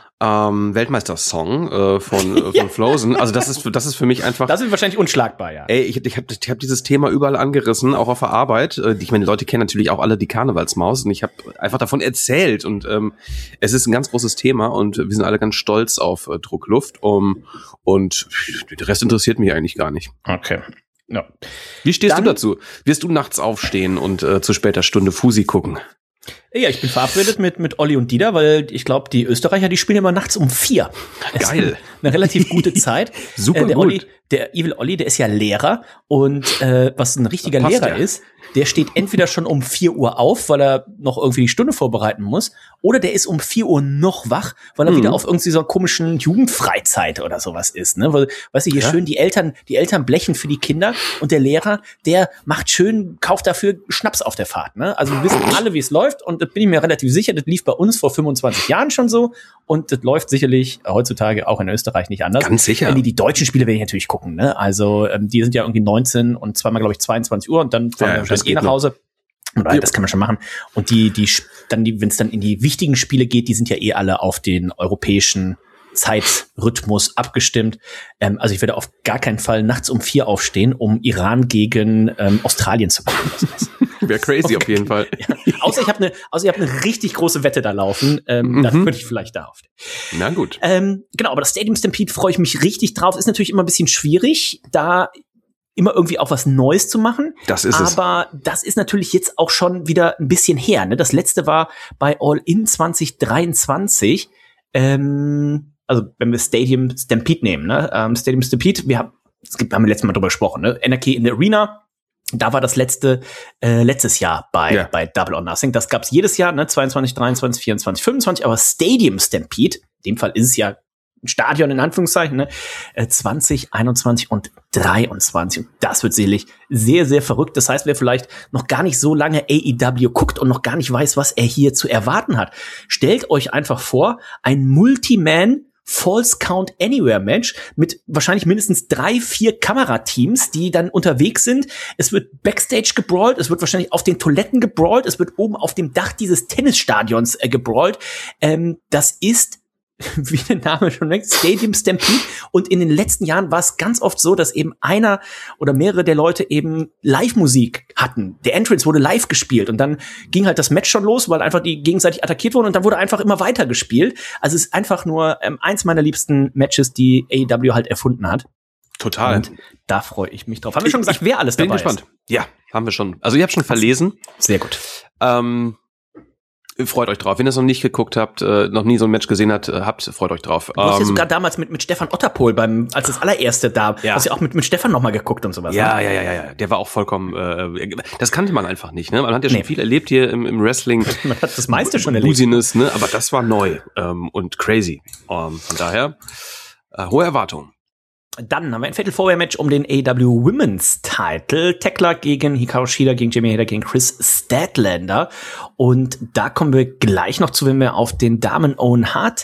ähm, Weltmeister-Song äh, von, äh, von ja. Flosen. Also das ist das ist für mich einfach. Das ist wahrscheinlich unschlagbar, ja. Ey, ich, ich habe ich hab dieses Thema überall angerissen, auch auf der Arbeit. Ich meine, die Leute kennen natürlich auch alle die Karnevalsmaus und ich habe einfach davon erzählt und ähm, es ist ein ganz großes Thema und wir sind alle ganz stolz auf äh, Druckluft um, und der Rest interessiert mich eigentlich gar nicht. Okay. Ja. Wie stehst Dann, du dazu? Wirst du nachts aufstehen und äh, zu später Stunde Fusi gucken? Ja, ich bin verabredet mit mit Olli und Dieter, weil ich glaube, die Österreicher, die spielen immer nachts um vier. Geil. Eine relativ gute Zeit. Super äh, der gut. Olli, der Evil Olli, der ist ja Lehrer und äh, was ein richtiger Passt Lehrer ja. ist, der steht entweder schon um vier Uhr auf, weil er noch irgendwie die Stunde vorbereiten muss, oder der ist um vier Uhr noch wach, weil er mhm. wieder auf irgendwie so einer komischen Jugendfreizeit oder sowas ist, ne? Weil, weißt du, hier Ja. schön die Eltern, die Eltern blechen für die Kinder und der Lehrer, der macht schön, kauft dafür Schnaps auf der Fahrt, ne? Also wir wissen alle, wie es läuft und das bin ich mir relativ sicher, das lief bei uns vor fünfundzwanzig Jahren schon so und das läuft sicherlich heutzutage auch in Österreich nicht anders. Ganz sicher. Wenn die, die deutschen Spiele werde ich natürlich gucken, ne? Also ähm, die sind ja irgendwie neunzehn und zweimal, glaube ich, zweiundzwanzig Uhr und dann fahren Ja, wir das wahrscheinlich eh geht nach noch. Hause. Right, das kann man schon machen. Und die, die, dann die, wenn es dann in die wichtigen Spiele geht, die sind ja eh alle auf den europäischen Zeitrhythmus abgestimmt. Ähm, also ich werde auf gar keinen Fall nachts um vier aufstehen, um Iran gegen ähm, Australien zu gucken. Wäre crazy auf jeden Fall. Ja. Außer ich habe eine, außer ich habe eine richtig große Wette da laufen. Ähm, Mhm. Da würde ich vielleicht da aufstehen. Na gut. Ähm, genau, aber das Stadium Stampede freue ich mich richtig drauf. Ist natürlich immer ein bisschen schwierig, da immer irgendwie auch was Neues zu machen. Das ist es. Aber das ist natürlich jetzt auch schon wieder ein bisschen her. Ne? Das letzte war bei All In zwanzig dreiundzwanzig. Ähm, also wenn wir Stadium Stampede nehmen, ne? Ähm, Stadium Stampede, wir haben, es gibt, haben wir letztes Mal drüber gesprochen, ne? Anarchy in the Arena. Da war das letzte äh, letztes Jahr bei Ja. bei Double or Nothing. Das gab's jedes Jahr, ne? zweiundzwanzig, dreiundzwanzig, vierundzwanzig, fünfundzwanzig. Aber Stadium Stampede, in dem Fall ist es ja ein Stadion in Anführungszeichen, ne? Äh, zwanzig, einundzwanzig und dreiundzwanzig. Und das wird sicherlich sehr, sehr verrückt. Das heißt, wer vielleicht noch gar nicht so lange A E W guckt und noch gar nicht weiß, was er hier zu erwarten hat, stellt euch einfach vor, ein Multi-Man False Count Anywhere Match mit wahrscheinlich mindestens drei, vier Kamerateams, die dann unterwegs sind. Es wird Backstage gebrawlt, es wird wahrscheinlich auf den Toiletten gebrawlt, es wird oben auf dem Dach dieses Tennisstadions äh, gebrawlt. Ähm, das ist, wie der Name schon nennt, Stadium Stampede. Und in den letzten Jahren war es ganz oft so, dass eben einer oder mehrere der Leute eben Live-Musik hatten. Der Entrance wurde live gespielt und dann ging halt das Match schon los, weil einfach die gegenseitig attackiert wurden und dann wurde einfach immer weiter gespielt. Also es ist einfach nur ähm, eins meiner liebsten Matches, die A E W halt erfunden hat. Total. Und da freue ich mich drauf. Haben wir schon gesagt, wer alles Bin dabei gespannt. ist? Ja, haben wir schon. Also ihr habt schon verlesen. Sehr gut. Ähm, freut euch drauf. Wenn ihr es noch nicht geguckt habt, äh, noch nie so ein Match gesehen habt, äh, habt, freut euch drauf. Du hast ja Ähm, sogar damals mit, mit Stefan Otterpohl beim, als das allererste da, Ja. hast ja auch mit, mit Stefan noch mal geguckt und sowas. Ja, ne? ja, ja, ja, ja. Der war auch vollkommen, äh, das kannte man einfach nicht, ne? Man hat ja schon Nee. viel erlebt hier im, im Wrestling. Man hat das meiste schon erlebt. Business, ne? Aber das war neu, ähm, und crazy. Ähm, von daher, äh, hohe Erwartungen. Dann haben wir ein Fatal Four-Way-Match um den A E W Women's Title. Tekla gegen Hikaru Shida, gegen Jamie Hayter, gegen Chris Statlander. Und da kommen wir gleich noch zu, wenn wir auf den Damen Owen Hart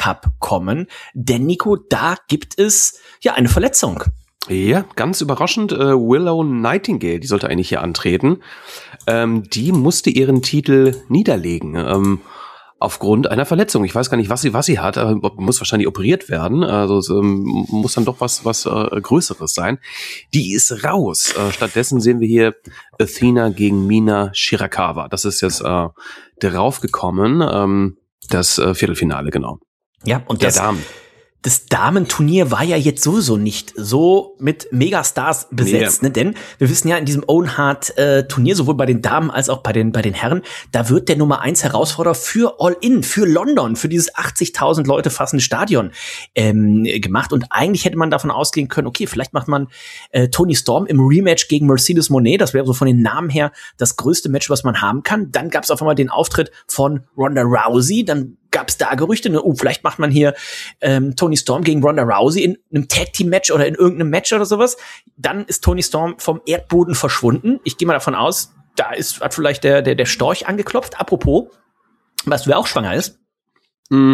Cup kommen. Denn Nico, da gibt es ja eine Verletzung. Ja, ganz überraschend, äh, Willow Nightingale, die sollte eigentlich hier antreten. Ähm, die musste ihren Titel niederlegen. Ähm, Aufgrund einer Verletzung. Ich weiß gar nicht, was sie was sie hat, aber muss wahrscheinlich operiert werden. Also es ähm, muss dann doch was was äh, Größeres sein. Die ist raus. Äh, stattdessen sehen wir hier Athena gegen Mina Shirakawa. Das ist jetzt äh, draufgekommen. Ähm, das äh, Viertelfinale, genau. Ja, und der das Damen. Das Damenturnier war ja jetzt sowieso nicht so mit Megastars besetzt, nee. ne? Denn wir wissen ja in diesem Owen Hart äh, Turnier, sowohl bei den Damen als auch bei den bei den Herren, da wird der Nummer eins Herausforderer für All-In, für London, für dieses achtzigtausend Leute fassende Stadion ähm, gemacht. Und eigentlich hätte man davon ausgehen können, okay, vielleicht macht man äh, Toni Storm im Rematch gegen Mercedes Moné. Das wäre so von den Namen her das größte Match, was man haben kann. Dann gab es auf einmal den Auftritt von Ronda Rousey. Dann gab es da Gerüchte, ne? Oh, vielleicht macht man hier ähm, Toni Storm gegen Ronda Rousey in einem Tag-Team-Match oder in irgendeinem Match oder sowas. Dann ist Toni Storm vom Erdboden verschwunden. Ich gehe mal davon aus, da ist hat vielleicht der der der Storch angeklopft. Apropos, weißt du, wer auch schwanger ist? Mm.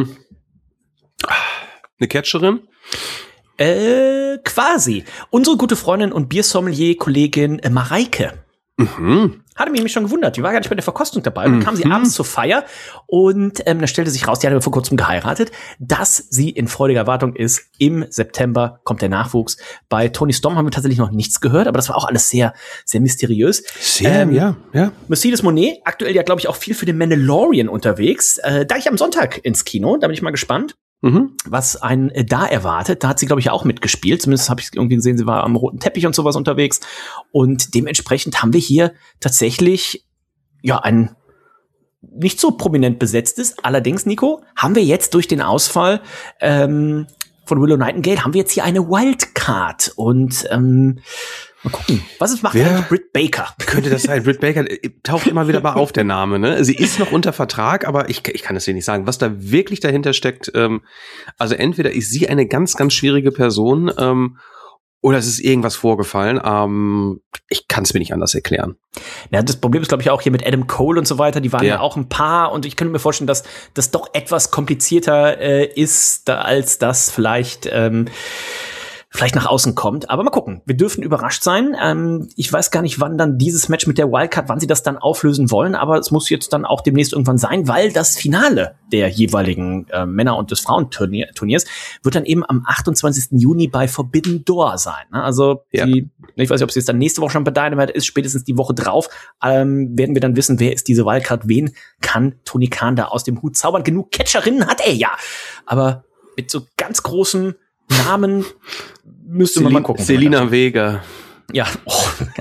Eine Catcherin? Äh, quasi. Unsere gute Freundin und Biersommelier-Kollegin äh, Mareike. Mhm. Hatte mich nämlich schon gewundert. Die war gar nicht bei der Verkostung dabei. Und dann kam sie abends zur Feier und ähm, da stellte sich raus, die hatte vor kurzem geheiratet, dass sie in freudiger Erwartung ist. Im September kommt der Nachwuchs. Bei Toni Storm haben wir tatsächlich noch nichts gehört, aber das war auch alles sehr, sehr mysteriös. Sehr, ähm, ja, ja. Mercedes Moné, aktuell ja, glaube ich, auch viel für den Mandalorian unterwegs. Äh, da ich am Sonntag ins Kino, da bin ich mal gespannt. Mhm. Was einen äh, da erwartet. Da hat sie, glaube ich, auch mitgespielt. Zumindest habe ich irgendwie gesehen, sie war am roten Teppich und sowas unterwegs. Und dementsprechend haben wir hier tatsächlich ja ein nicht so prominent besetztes. Allerdings, Nico, haben wir jetzt durch den Ausfall ähm, von Willow Nightingale, haben wir jetzt hier eine Wildcard. Und ähm, mal gucken, was es macht eigentlich Britt Baker. Könnte das sein? Britt Baker taucht immer wieder mal auf, der Name, ne? Sie ist noch unter Vertrag, aber ich, ich kann es dir nicht sagen, was da wirklich dahinter steckt. Ähm, also entweder ist sie eine ganz, ganz schwierige Person, ähm, oder es ist irgendwas vorgefallen. Ähm, ich kann es mir nicht anders erklären. Ja, das Problem ist, glaube ich, auch hier mit Adam Cole und so weiter. Die waren ja, ja auch ein Paar und ich könnte mir vorstellen, dass das doch etwas komplizierter äh, ist, da, als das vielleicht ähm, vielleicht nach außen kommt. Aber mal gucken. Wir dürfen überrascht sein. Ähm, ich weiß gar nicht, wann dann dieses Match mit der Wildcard, wann sie das dann auflösen wollen, aber es muss jetzt dann auch demnächst irgendwann sein, weil das Finale der jeweiligen äh, Männer- und des Frauenturniers wird dann eben am achtundzwanzigsten Juni bei Forbidden Door sein. Ne? Also ja. die, ich weiß nicht, ob es jetzt dann nächste Woche schon bei Dynamite ist, spätestens die Woche drauf, ähm, werden wir dann wissen, wer ist diese Wildcard, wen kann Tony Khan da aus dem Hut zaubern. Genug Catcherinnen hat er ja, aber mit so ganz großen Namen müsste man mal gucken. Selina Vega. Ja. Oh, ja.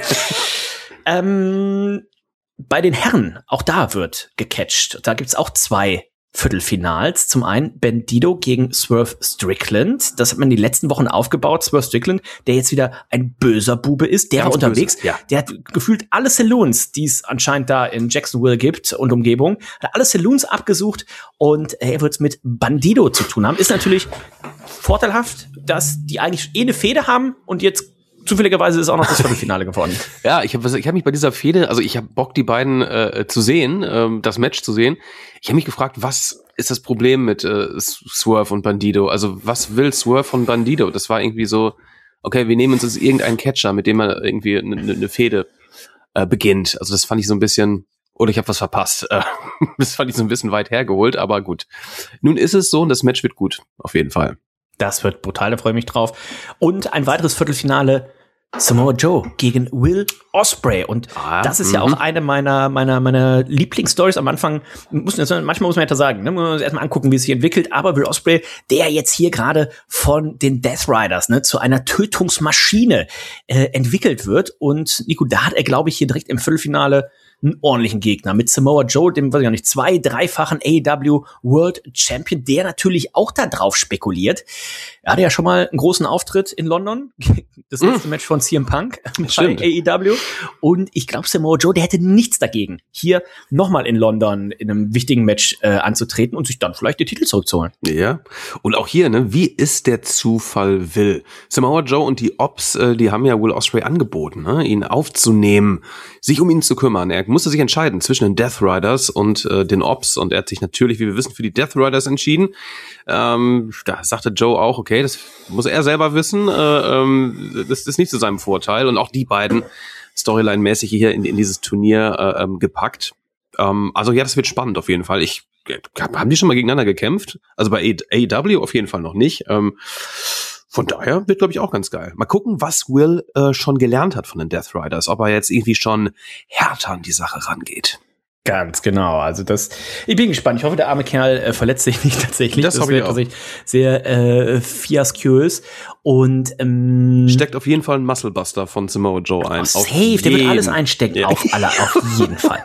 ähm, bei den Herren, auch da wird gecatcht. Da gibt's auch zwei Viertelfinals. Zum einen Bandido gegen Swerve Strickland. Das hat man in den letzten Wochen aufgebaut. Swerve Strickland, der jetzt wieder ein böser Bube ist, der war unterwegs. Böse, ja. Der hat gefühlt alle Saloons, die es anscheinend da in Jacksonville gibt und Umgebung, hat alle Saloons abgesucht und er wird es mit Bandido zu tun haben. Ist natürlich vorteilhaft, dass die eigentlich eh eine Fehde haben und jetzt zufälligerweise ist auch noch das Viertelfinale geworden. Ja, ich habe ich hab mich bei dieser Fehde, also ich habe Bock, die beiden äh, zu sehen, ähm, das Match zu sehen. Ich habe mich gefragt, was ist das Problem mit äh, Swerve und Bandido? Also was will Swerve von Bandido? Das war irgendwie so, okay, wir nehmen uns jetzt irgendeinen Catcher, mit dem man irgendwie eine ne, ne Fehde äh, beginnt. Also das fand ich so ein bisschen, oder ich habe was verpasst. Äh, das fand ich so ein bisschen weit hergeholt, aber gut. Nun ist es so und das Match wird gut, auf jeden Fall. Das wird brutal, da freue ich mich drauf. Und ein weiteres Viertelfinale, Samoa Joe gegen Will Ospreay. Und ah, das ist m- ja auch eine meiner meiner meiner Lieblingsstories. Am Anfang, muss, manchmal muss man ja sagen, ne, muss man erstmal angucken, wie es sich entwickelt. Aber Will Ospreay, der jetzt hier gerade von den Death Riders ne, zu einer Tötungsmaschine äh, entwickelt wird. Und Nico, da hat er, glaube ich, hier direkt im Viertelfinale einen ordentlichen Gegner mit Samoa Joe, dem, weiß ich auch nicht, zwei, dreifachen A E W World Champion, der natürlich auch da drauf spekuliert. Er hatte ja schon mal einen großen Auftritt in London, das letzte mm. Match von C M Punk bei A E W. Und ich glaube, Samoa Joe, der hätte nichts dagegen, hier nochmal in London in einem wichtigen Match äh, anzutreten und sich dann vielleicht die Titel zurückzuholen. Ja, und auch hier, ne, wie ist der Zufall will. Samoa Joe und die Ops, äh, die haben ja Will Ospreay angeboten, ne, ihn aufzunehmen, sich um ihn zu kümmern. Er musste sich entscheiden zwischen den Death Riders und äh, den Ops und er hat sich natürlich, wie wir wissen, für die Death Riders entschieden. Ähm, da sagte Joe auch, okay, das muss er selber wissen, äh, ähm, das ist nicht zu seinem Vorteil und auch die beiden Storyline-mäßig hier in, in dieses Turnier äh, ähm, gepackt. Ähm, also ja, das wird spannend auf jeden Fall. Ich haben die schon mal gegeneinander gekämpft? Also bei A E W auf jeden Fall noch nicht. Ähm, Von daher wird, glaube ich, auch ganz geil. Mal gucken, was Will äh, schon gelernt hat von den Death Riders. Ob er jetzt irgendwie schon härter an die Sache rangeht. Ganz genau. Also das, ich bin gespannt. Ich hoffe, der arme Kerl äh, verletzt sich nicht tatsächlich. Das, das wäre tatsächlich sehr äh, fiaskös. Und ähm, steckt auf jeden Fall ein Musclebuster von Samoa Joe ein. Oh, safe, der wird alles einstecken. Ja. Auf alle, auf jeden Fall.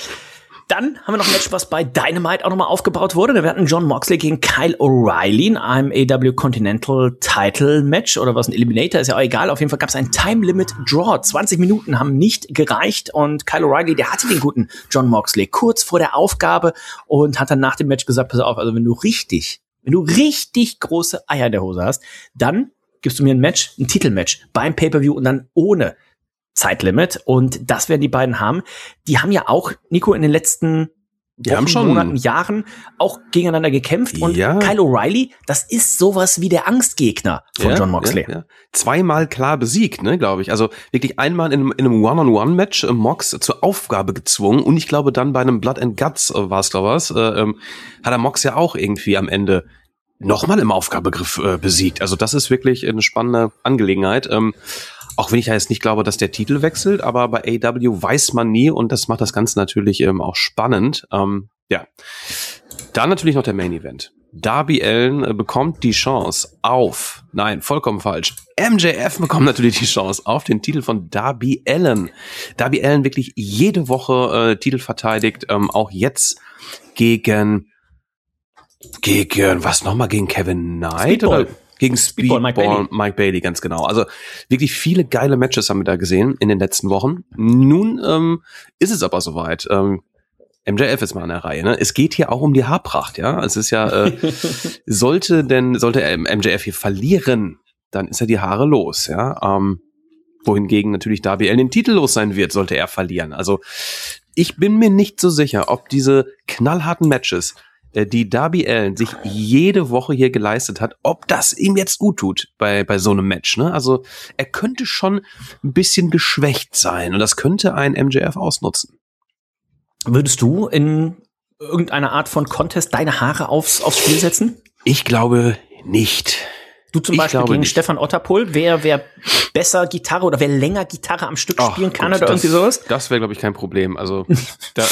Dann haben wir noch ein Match, was bei Dynamite auch nochmal aufgebaut wurde. Wir hatten Jon Moxley gegen Kyle O'Reilly in einem A E W Continental Title Match oder was, ein Eliminator, ist ja auch egal. Auf jeden Fall gab es ein Time Limit Draw. zwanzig Minuten haben nicht gereicht und Kyle O'Reilly, der hatte den guten Jon Moxley kurz vor der Aufgabe und hat dann nach dem Match gesagt, pass auf, also wenn du richtig, wenn du richtig große Eier in der Hose hast, dann gibst du mir ein Match, ein Titelmatch beim Pay-Per-View und dann ohne Zeitlimit und das werden die beiden haben. Die haben ja auch, Nico, in den letzten die haben schon Monaten, Jahren auch gegeneinander gekämpft und ja. Kyle O'Reilly, das ist sowas wie der Angstgegner von ja, Jon Moxley. Ja, ja. Zweimal klar besiegt, ne, glaube ich. Also wirklich einmal in einem, in einem One-on-One-Match äh, Mox zur Aufgabe gezwungen und ich glaube dann bei einem Blood and Guts äh, war es, glaube ich, äh, ähm, hat er Mox ja auch irgendwie am Ende nochmal im Aufgabegriff äh, besiegt. Also das ist wirklich eine spannende Angelegenheit. Ähm, Auch wenn ich ja jetzt nicht glaube, dass der Titel wechselt, aber bei A E W weiß man nie und das macht das Ganze natürlich ähm, auch spannend. Ähm, ja. Dann natürlich noch der Main Event. Darby Allin äh, bekommt die Chance auf, nein, vollkommen falsch. M J F bekommt natürlich die Chance auf den Titel von Darby Allin. Darby Allin wirklich jede Woche äh, Titel verteidigt, ähm, auch jetzt gegen, gegen, was nochmal, gegen Kevin Knight? Speedball. Oder? Gegen Speedball, Speedball, Mike Bailey. Mike Bailey, ganz genau. Also wirklich viele geile Matches haben wir da gesehen in den letzten Wochen. Nun ähm, ist es aber soweit. Ähm, M J F ist mal an der Reihe. Ne? Es geht hier auch um die Haarpracht, ja. Es ist ja, äh, sollte denn, sollte M J F hier verlieren, dann ist er die Haare los, ja. Ähm, wohingegen natürlich Darby Allin den Titel los sein wird, sollte er verlieren. Also ich bin mir nicht so sicher, ob diese knallharten Matches, die Darby Allin sich jede Woche hier geleistet hat, ob das ihm jetzt gut tut bei, bei so einem Match, ne? Also, er könnte schon ein bisschen geschwächt sein und das könnte ein M J F ausnutzen. Würdest du in irgendeiner Art von Contest deine Haare aufs, aufs Spiel setzen? Ich glaube nicht. Du zum ich Beispiel gegen nicht. Stefan Otterpohl, wer, wer besser Gitarre oder wer länger Gitarre am Stück Ach, spielen kann gut, oder das, irgendwie sowas? Das wäre, glaube ich, kein Problem. Also, da,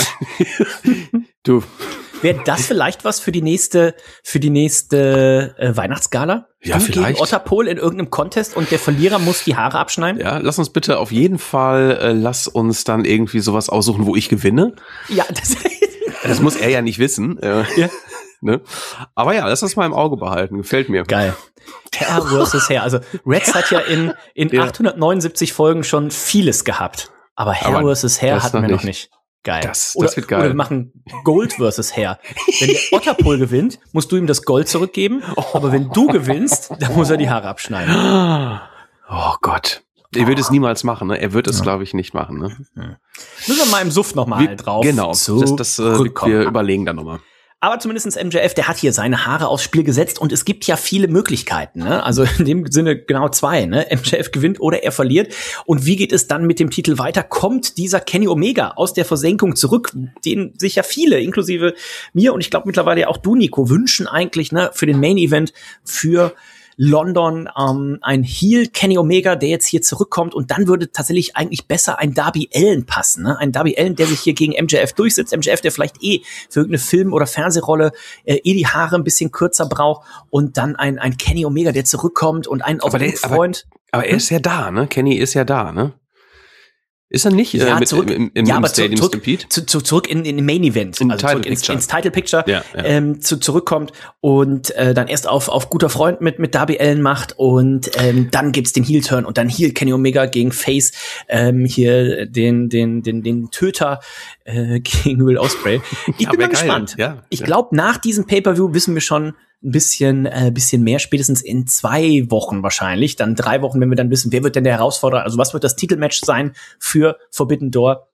du. Wäre das vielleicht was für die nächste, für die nächste äh, Weihnachtsgala? Ja, du vielleicht. Gegen Otterpohl in irgendeinem Contest und der Verlierer muss die Haare abschneiden? Ja, lass uns bitte auf jeden Fall, äh, lass uns dann irgendwie sowas aussuchen, wo ich gewinne. Ja, das, das muss er ja nicht wissen. Äh, ja. Ne? Aber ja, lass das mal im Auge behalten. Gefällt mir. Geil. Herr versus Herr. Also Reds hat ja in, in ja. achthundertneunundsiebzig Folgen schon vieles gehabt. Aber Herr versus Herr hatten wir noch nicht. Geil. Das, das oder, wird geil. Oder wir machen Gold versus Hair. Wenn der Otterpohl gewinnt, musst du ihm das Gold zurückgeben. Oh. Aber wenn du gewinnst, dann muss er die Haare abschneiden. Oh Gott. Er wird es niemals machen, ne? Er wird es, ja. glaube ich, nicht machen, ne? Hm. Müssen wir mal im Suff nochmal drauf. Genau. Das, das, äh, wir überlegen dann nochmal. Aber zumindestens M J F, der hat hier seine Haare aufs Spiel gesetzt und es gibt ja viele Möglichkeiten, ne? Also in dem Sinne genau zwei, ne? M J F gewinnt oder er verliert. Und wie geht es dann mit dem Titel weiter? Kommt dieser Kenny Omega aus der Versenkung zurück, den sich ja viele, inklusive mir und ich glaube mittlerweile auch du, Nico, wünschen eigentlich, ne, für den Main Event, für London, ähm, ein Heel Kenny Omega, der jetzt hier zurückkommt und dann würde tatsächlich eigentlich besser ein Darby Allin passen, ne? Ein Darby Allin, der sich hier gegen M J F durchsetzt. M J F, der vielleicht eh für irgendeine Film- oder Fernsehrolle äh, eh die Haare ein bisschen kürzer braucht und dann ein, ein Kenny Omega, der zurückkommt und ein auch ein Freund. Aber, aber er ist ja da, ne? Kenny ist ja da, ne? Ist er nicht ja, äh, mit, zurück, im, im, ja, im aber Stadium zurück, Stampede? Zu, zu, zurück in, in den Main Event, in also zurück ins, ins Title Picture, ja, ja. Ähm, zu, zurückkommt und äh, dann erst auf auf guter Freund mit mit Darby Allin macht und ähm, dann gibt's den Heel Turn und dann Heel Kenny Omega gegen Face ähm, hier den den den den Töter äh, gegen Will Ospreay. Ich ja, bin mal geil. gespannt. Ja, ich ja. glaube, nach diesem Pay-Per-View wissen wir schon ein bisschen äh, bisschen mehr, spätestens in zwei Wochen wahrscheinlich, dann drei Wochen, wenn wir dann wissen, wer wird denn der Herausforderer, also was wird das Titelmatch sein für Forbidden Door.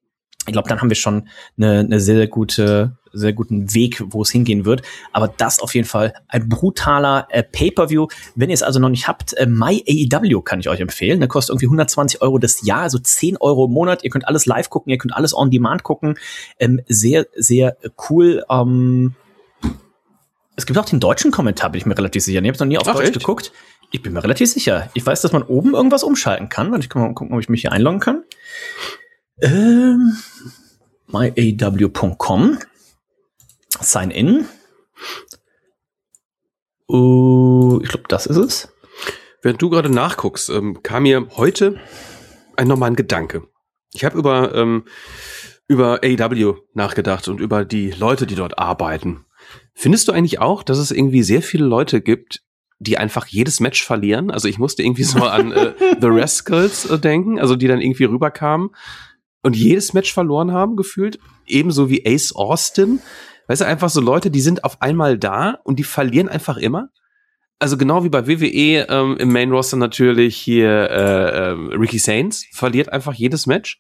Ich glaube, dann haben wir schon eine, eine sehr gute, sehr guten Weg, wo es hingehen wird. Aber das auf jeden Fall ein brutaler äh, Pay-Per-View. Wenn ihr es also noch nicht habt, äh, My A E W kann ich euch empfehlen. Der kostet irgendwie hundertzwanzig Euro das Jahr, also zehn Euro im Monat. Ihr könnt alles live gucken, ihr könnt alles on demand gucken. Ähm, sehr, sehr cool. Ähm, es gibt auch den deutschen Kommentar, bin ich mir relativ sicher. Ich habe noch nie auf Ach, Deutsch echt? geguckt. Ich bin mir relativ sicher. Ich weiß, dass man oben irgendwas umschalten kann. Und ich kann mal gucken, ob ich mich hier einloggen kann. Ähm, my a e w punkt com Sign in. Uh, ich glaube, das ist es. Während du gerade nachguckst, ähm, kam mir heute ein nochmal ein Gedanke. Ich habe über, ähm, über A E W nachgedacht und über die Leute, die dort arbeiten. Findest du eigentlich auch, dass es irgendwie sehr viele Leute gibt, die einfach jedes Match verlieren? Also ich musste irgendwie so an äh, The Rascals äh, denken, also die dann irgendwie rüberkamen und jedes Match verloren haben, gefühlt. Ebenso wie Ace Austin. Weißt du, einfach so Leute, die sind auf einmal da und die verlieren einfach immer. Also genau wie bei W W E ähm, im Main Roster natürlich hier äh, äh, Ricky Sainz verliert einfach jedes Match.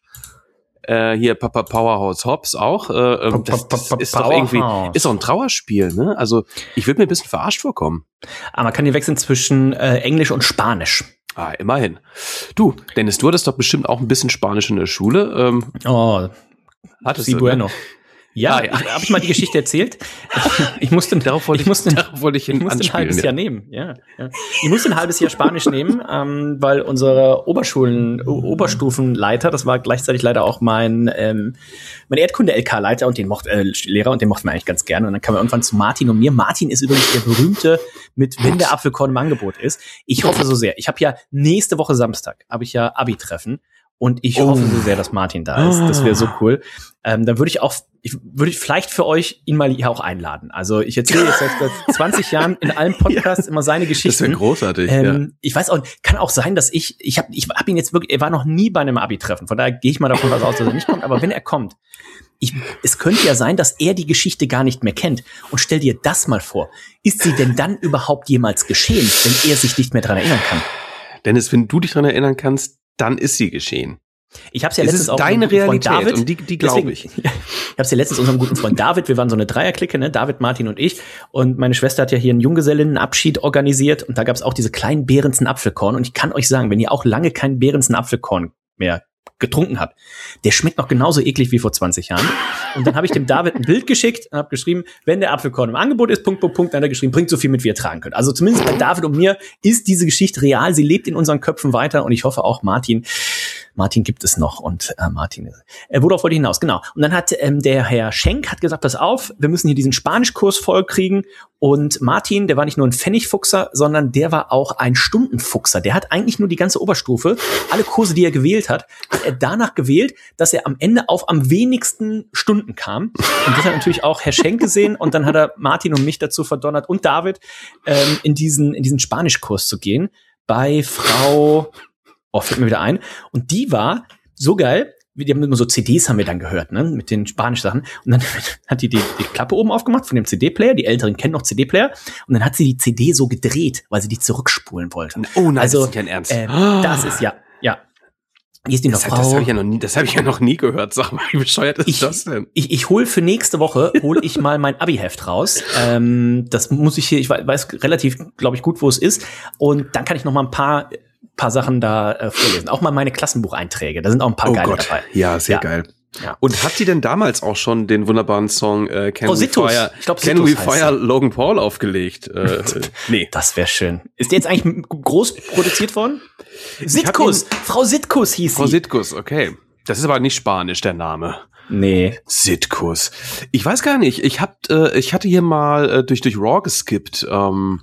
Äh, hier Papa Powerhouse Hobbs auch. Äh, das, das ist doch irgendwie, ist doch ein Trauerspiel, ne? Also ich würde mir ein bisschen verarscht vorkommen. Aber man kann hier wechseln zwischen äh, Englisch und Spanisch. Ah, immerhin. Du, Dennis, du hattest doch bestimmt auch ein bisschen Spanisch in der Schule. Ähm, oh, hattest si du, bueno. Ne? Ja, ja. Habe ich mal die Geschichte erzählt? Ich musste, darauf wollte ich, ich musste, darauf wollte ich, ich musste ein halbes ja. Jahr nehmen. Ja, ja. Ich musste ein halbes Jahr Spanisch nehmen, ähm, weil unsere Oberschulen, Oberstufenleiter, das war gleichzeitig leider auch mein, ähm, mein Erdkunde-L K-Leiter und den mochte, äh, Lehrer und den mochten wir eigentlich ganz gerne. Und dann kamen wir irgendwann zu Martin und mir. Martin ist übrigens der berühmte mit wenn der Apfelkorn im Angebot ist. Ich hoffe so sehr. Ich habe ja nächste Woche Samstag, habe ich ja Abi-Treffen. Und ich oh. hoffe so sehr, dass Martin da ist. Das wäre so cool. Ähm, dann würde ich auch, ich würde ich vielleicht für euch ihn mal hier auch einladen. Also ich erzähle jetzt seit zwanzig Jahren in allen Podcasts ja. immer seine Geschichten. Das wäre großartig. Ähm, ja. Ich weiß auch, kann auch sein, dass ich, ich habe, ich habe ihn jetzt wirklich, er war noch nie bei einem Abi-Treffen. Von daher gehe ich mal davon aus, dass er nicht kommt. Aber wenn er kommt, ich, es könnte ja sein, dass er die Geschichte gar nicht mehr kennt. Und stell dir das mal vor. Ist sie denn dann überhaupt jemals geschehen, wenn er sich nicht mehr dran erinnern kann? Dennis, wenn du dich dran erinnern kannst, dann ist sie geschehen. Ich habe es ja es letztens ist auch deine Realität David, und die, die glaube ich. Ich habe es ja letztens unserem guten Freund David, wir waren so eine Dreierklicke, ne, David, Martin und ich, und meine Schwester hat ja hier einen Junggesellinnenabschied organisiert und da gab es auch diese kleinen Behrensen Apfelkorn und ich kann euch sagen, wenn ihr auch lange keinen Behrensen Apfelkorn mehr getrunken habt, der schmeckt noch genauso eklig wie vor zwanzig Jahren. Und dann habe ich dem David ein Bild geschickt und habe geschrieben, wenn der Apfelkorn im Angebot ist, Punkt, Punkt, Punkt, dann hat er geschrieben, bringt so viel mit, wie ihr tragen könnt. Also zumindest bei David und mir ist diese Geschichte real, sie lebt in unseren Köpfen weiter und ich hoffe auch Martin, Martin gibt es noch und äh, Martin, äh, worauf wollte ich hinaus? Genau. Und dann hat ähm, der Herr Schenk hat gesagt, pass auf, wir müssen hier diesen Spanischkurs vollkriegen. Und Martin, der war nicht nur ein Pfennigfuchser, sondern der war auch ein Stundenfuchser. Der hat eigentlich nur die ganze Oberstufe, alle Kurse, die er gewählt hat, hat er danach gewählt, dass er am Ende auf am wenigsten Stunden kam. Und das hat natürlich auch Herr Schenk gesehen. Und dann hat er Martin und mich dazu verdonnert und David ähm, in diesen in diesen Spanischkurs zu gehen bei Frau Oh, fällt mir wieder ein. Und die war so geil, die haben immer so C Ds haben wir dann gehört, ne, mit den Spanisch-Sachen. Und dann hat die, die die Klappe oben aufgemacht von dem C D-Player. Die Älteren kennen noch C D-Player. Und dann hat sie die C D so gedreht, weil sie die zurückspulen wollte. Oh nein, also, das ist ja ein Ernst. Äh, oh. Das ist ja, ja. Hier ist die noch das, Frau. Das habe ich ja noch nie, das habe ich ja noch nie gehört. Sag mal, wie bescheuert ist ich, das denn? Ich, ich hole für nächste Woche, hole ich mal mein Abi-Heft raus. Ähm, das muss ich hier, ich weiß, weiß relativ, glaube ich, gut, wo es ist. Und dann kann ich noch mal ein paar paar Sachen da äh, vorlesen. Auch mal meine Klassenbucheinträge. Da sind auch ein paar oh geile Gott. dabei. Ja, sehr ja. geil. Ja. Und hat sie denn damals auch schon den wunderbaren Song äh, Can oh, We Situs. Fire, ich glaub, Can We Fire Logan Paul aufgelegt? Äh, nee. Das wäre schön. Ist der jetzt eigentlich groß produziert worden? Sitkus. Frau Sitkus hieß sie. Frau Sitkus, okay. Das ist aber nicht Spanisch, der Name. Nee. Sitkus. Ich weiß gar nicht. Ich hab, äh, ich hatte hier mal äh, durch durch Raw geskippt. Ähm,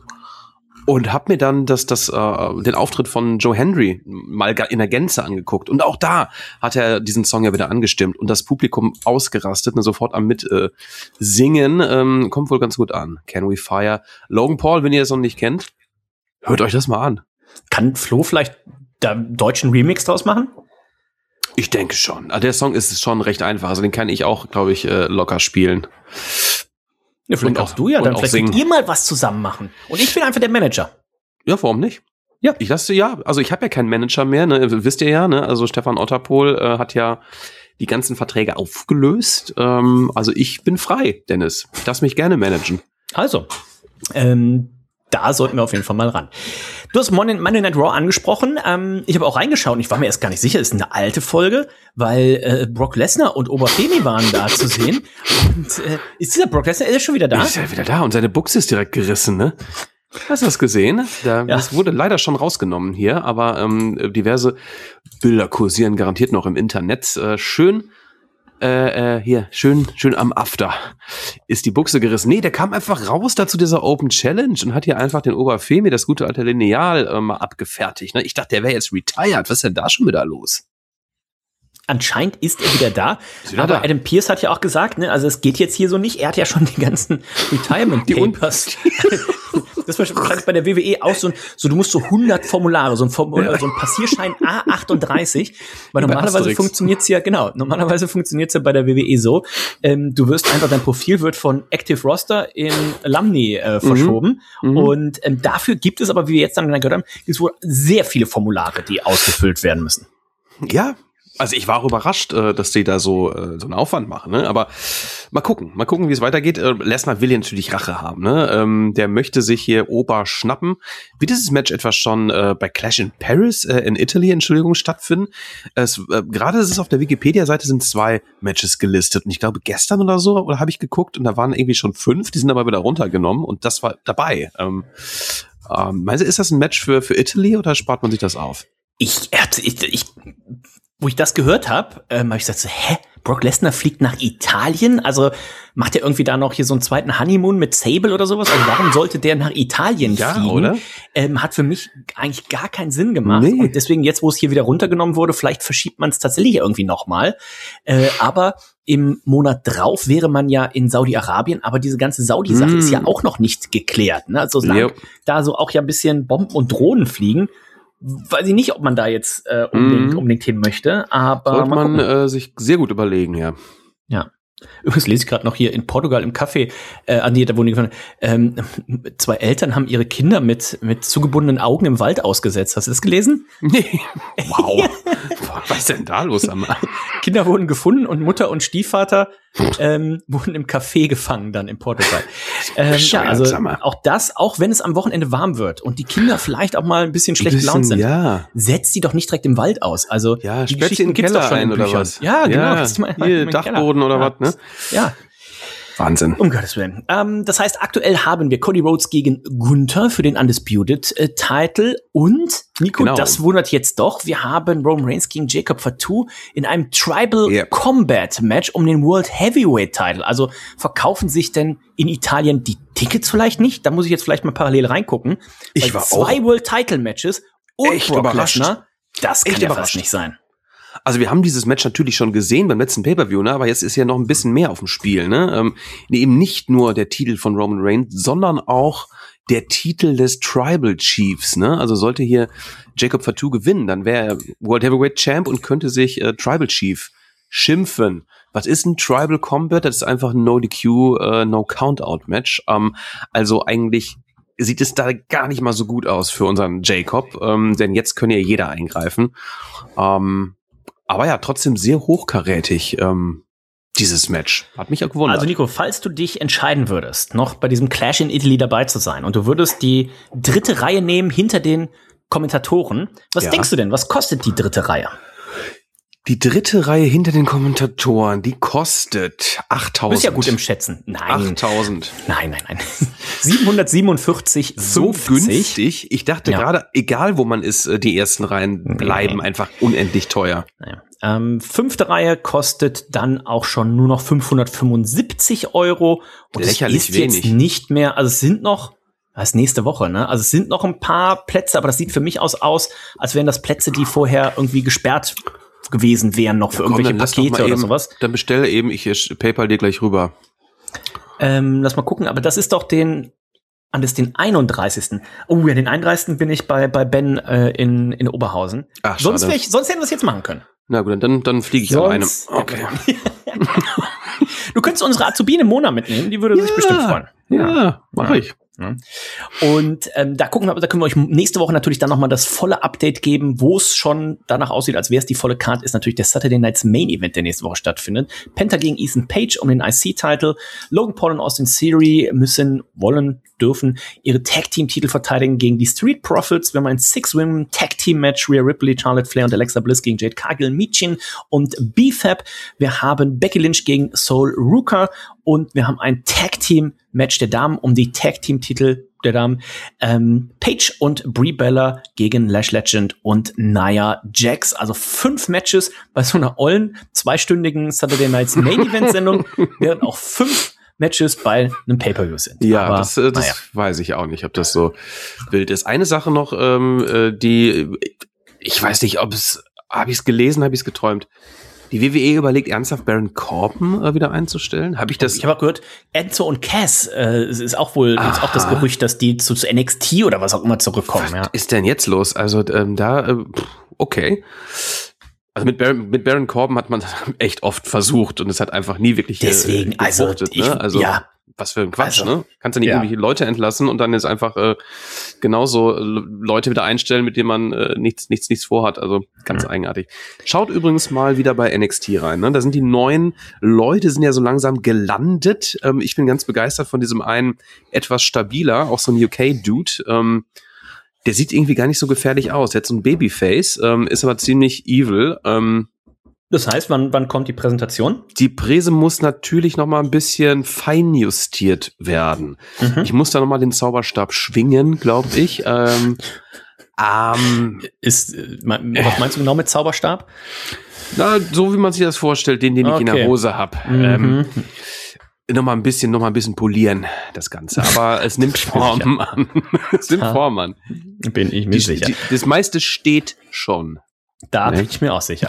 Und hab mir dann das, das, äh, den Auftritt von Joe Hendry mal in der Gänze angeguckt. Und auch da hat er diesen Song ja wieder angestimmt und das Publikum ausgerastet, ne, sofort am mit äh, singen. Ähm, kommt wohl ganz gut an. Can We Fire? Logan Paul, wenn ihr das noch nicht kennt, hört euch das mal an. Kann Flo vielleicht da einen deutschen Remix draus machen? Ich denke schon. Also der Song ist schon recht einfach. Also den kann ich auch, glaube ich, äh, locker spielen. Ja, vielleicht auch du ja, dann vielleicht könnt ihr mal was zusammen machen. Und ich bin einfach der Manager. Ja, warum nicht? Ja. Ich lasse ja, also ich habe ja keinen Manager mehr, ne? Wisst ihr ja, ne? Also Stefan Otterpohl äh, hat ja die ganzen Verträge aufgelöst. Ähm, also ich bin frei, Dennis. Ich darf mich gerne managen. Also, ähm, da sollten wir auf jeden Fall mal ran. Du hast Monday, Monday Night Raw angesprochen. Ähm, ich habe auch reingeschaut und ich war mir erst gar nicht sicher, es ist eine alte Folge, weil äh, Brock Lesnar und Oberfemi waren da zu sehen. Und äh, ist dieser Brock Lesnar, ist er schon wieder da? Ist er wieder da und seine Buchse ist direkt gerissen, ne? Hast du das gesehen? Da, ja. Das wurde leider schon rausgenommen hier, aber ähm, diverse Bilder kursieren garantiert noch im Internet. Äh, schön. Äh, äh, hier, schön, schön am After ist die Buchse gerissen. Nee, der kam einfach raus da zu dieser Open Challenge und hat hier einfach den Oberfemi, das gute alte Lineal, äh, mal abgefertigt. Ne? Ich dachte, der wäre jetzt retired. Was ist denn da schon wieder los? Anscheinend ist er wieder da. Wieder aber da. Adam Pearce hat ja auch gesagt, ne, also es geht jetzt hier so nicht. Er hat ja schon die ganzen Retirement Papers. Das war wahrscheinlich bei der W W E auch so, ein, so du musst so hundert Formulare, so ein, Formular, so ein Passierschein A achtunddreißig, weil normalerweise funktioniert's ja, genau, normalerweise funktioniert's ja bei der W W E so, ähm, du wirst einfach, dein Profil wird von Active Roster in Alumni äh, verschoben mhm. und ähm, dafür gibt es aber, wie wir jetzt dann gehört haben, gibt es wohl sehr viele Formulare, die ausgefüllt werden müssen. Ja, also ich war auch überrascht, dass die da so so einen Aufwand machen, ne? Aber mal gucken, mal gucken, wie es weitergeht. Lesnar will ja natürlich Rache haben, ne? Der möchte sich hier Ober schnappen. Wird dieses Match etwa schon äh, bei Clash in Paris äh, in Italy, Entschuldigung, stattfinden? Es, äh, gerade ist es auf der Wikipedia-Seite sind zwei Matches gelistet und ich glaube gestern oder so, oder habe ich geguckt und da waren irgendwie schon fünf, die sind aber wieder runtergenommen und das war dabei. Ähm, ähm, meinst du, ist das ein Match für für Italy oder spart man sich das auf? Ich, ich, ich Wo ich das gehört habe, ähm, habe ich gesagt so, hä, Brock Lesnar fliegt nach Italien? Also macht er irgendwie da noch hier so einen zweiten Honeymoon mit Sable oder sowas? Also warum sollte der nach Italien ja, fliegen? Oder? Ähm, hat für mich eigentlich gar keinen Sinn gemacht. Nee. Und deswegen jetzt, wo es hier wieder runtergenommen wurde, vielleicht verschiebt man es tatsächlich irgendwie nochmal. Äh, aber im Monat drauf wäre man ja in Saudi-Arabien, aber diese ganze Saudi-Sache mm. ist ja auch noch nicht geklärt. Ne? Also solange yep. da so auch ja ein bisschen Bomben und Drohnen fliegen, weiß ich nicht, ob man da jetzt äh, unbedingt, mm. unbedingt hin möchte, aber sollte man äh, sich sehr gut überlegen, ja. Ja. Übrigens lese ich gerade noch hier in Portugal im Café, äh, an die da wohnen die, ähm, zwei Eltern haben ihre Kinder mit mit zugebundenen Augen im Wald ausgesetzt. Hast du das gelesen? Nee. Wow. Was ist denn da los? Kinder wurden gefunden und Mutter und Stiefvater ähm, wurden im Café gefangen dann in Portugal. Ähm, ja, also auch das, auch wenn es am Wochenende warm wird und die Kinder vielleicht auch mal ein bisschen schlecht gelaunt sind, ja. setzt die doch nicht direkt im Wald aus. Also ja, die Geschichten in den Keller ein oder was? Ja, genau. Ja, das ist mein, hier, mein Dachboden Keller. oder ja. was, ne? Ja. Wahnsinn. Um Gottes Willen. Ähm, das heißt, aktuell haben wir Cody Rhodes gegen Gunther für den Undisputed-Title. Äh, und, Nico, genau. das wundert jetzt doch, wir haben Roman Reigns gegen Jacob Fatu in einem Tribal yep. Combat Match um den World Heavyweight-Title. Also verkaufen sich denn in Italien die Tickets vielleicht nicht? Da muss ich jetzt vielleicht mal parallel reingucken. Ich Weil war zwei auch World Title Matches und echt Brock überrascht. Lesnar, das kann Echt ja überrascht. fast nicht sein. Also wir haben dieses Match natürlich schon gesehen beim letzten Pay-Per-View, ne? Aber jetzt ist ja noch ein bisschen mehr auf dem Spiel, ne? Ähm, eben nicht nur der Titel von Roman Reigns, sondern auch der Titel des Tribal Chiefs, ne? Also sollte hier Jacob Fatu gewinnen, dann wäre er World Heavyweight Champ und könnte sich äh, Tribal Chief schimpfen. Was ist ein Tribal Combat? Das ist einfach ein No-D Q, äh, No-Countout-Match. Ähm, also eigentlich sieht es da gar nicht mal so gut aus für unseren Jacob, ähm, denn jetzt kann ja jeder eingreifen. Ähm, aber ja, trotzdem sehr hochkarätig, ähm, dieses Match. Hat mich auch gewundert. Also Nico, falls du dich entscheiden würdest, noch bei diesem Clash in Italy dabei zu sein und du würdest die dritte Reihe nehmen hinter den Kommentatoren, was ja. denkst du denn, was kostet die dritte Reihe? Die dritte Reihe hinter den Kommentatoren, die kostet achttausend. Du bist ja gut im Schätzen. Nein. achttausend. Nein, nein, nein. siebenhundertsiebenundvierzig So günstig. Ich dachte ja. gerade, egal wo man ist, die ersten Reihen bleiben nee. einfach unendlich teuer. Naja. Ähm, fünfte Reihe kostet dann auch schon nur noch fünfhundertfünfundsiebzig Euro. Und lächerlich es ist wenig. Jetzt nicht mehr, also es sind noch, das ist nächste Woche, ne? Also es sind noch ein paar Plätze, aber das sieht für mich aus, aus als wären das Plätze, die vorher irgendwie gesperrt gewesen wären, noch für ja, komm, irgendwelche Pakete oder eben, sowas. Dann bestelle eben, ich PayPal dir gleich rüber. Ähm, lass mal gucken, aber das ist doch den, an das den einunddreißigsten Oh ja, den einunddreißigsten bin ich bei bei Ben äh, in in Oberhausen. Ach, sonst ich, sonst hätten wir es jetzt machen können. Na gut, dann dann fliege ich sonst, alleine. Okay. Du könntest unsere Azubine Mona mitnehmen, die würde ja, sich bestimmt freuen. Ja, ja mache ja. ich. Ne? Und ähm, da gucken wir, da können wir euch nächste Woche natürlich dann nochmal das volle Update geben, wo es schon danach aussieht, als wäre es die volle Card, ist natürlich der Saturday Night's Main Event, der nächste Woche stattfindet. Penta gegen Ethan Page um den I C-Title. Logan Paul und Austin Theory müssen, wollen, dürfen ihre Tag-Team-Titel verteidigen gegen die Street Profits. Wir haben ein Six-Women-Tag-Team-Match, Rhea Ripley, Charlotte Flair und Alexa Bliss gegen Jade Cargill, Michin und B-Fab. Wir haben Becky Lynch gegen Sol Ruka und wir haben ein Tag-Team-Match der Damen um die Tag-Team-Titel der Damen. Ähm, Paige und Brie Bella gegen Lash Legend und Nia Jax. Also fünf Matches bei so einer ollen, zweistündigen Saturday Night's Main-Event-Sendung, während auch fünf Matches bei einem Pay-Per-View sind. Ja, aber, das, das naja. weiß ich auch nicht, ob das so wild ist. Eine Sache noch, ähm, die, ich weiß nicht, ob es, habe ich es gelesen, habe ich es geträumt. Die W W E überlegt ernsthaft, Baron Corbin äh, wieder einzustellen. Habe ich das? Ich habe auch gehört, Enzo und Cass äh, ist auch wohl ist auch das Gerücht, dass die zu, zu N X T oder was auch immer zurückkommen. Was ja. ist denn jetzt los? Also ähm, da, äh, okay. Also mit Baron, mit Baron Corbin hat man echt oft versucht und es hat einfach nie wirklich Deswegen, äh, gefruchtet, also, ich, ne? Also ja. was für ein Quatsch, also, ne? Kannst du nicht ja. irgendwelche Leute entlassen und dann jetzt einfach äh, genauso äh, Leute wieder einstellen, mit denen man äh, nichts, nichts, nichts vorhat. Also ganz mhm. eigenartig. Schaut übrigens mal wieder bei N X T rein. Ne? Da sind die neuen Leute, sind ja so langsam gelandet. Ähm, ich bin ganz begeistert von diesem einen etwas stabiler, auch so ein U K-Dude. Ähm, der sieht irgendwie gar nicht so gefährlich aus. Der hat so ein Babyface, ähm, ist aber ziemlich evil. Ähm, Das heißt, wann, wann kommt die Präsentation? Die Präse muss natürlich noch mal ein bisschen feinjustiert werden. Mhm. Ich muss da noch mal den Zauberstab schwingen, glaube ich. Ähm, ähm, Ist, was meinst du genau mit Zauberstab? Na, so wie man sich das vorstellt, den, den okay. ich in der Hose habe. Mhm. Ähm, noch mal ein bisschen, noch mal ein bisschen polieren, das Ganze. Aber es nimmt Form an. Es nimmt Form an. Bin ich mir die, sicher. Die, das meiste steht schon. Da ne? bin ich mir auch sicher.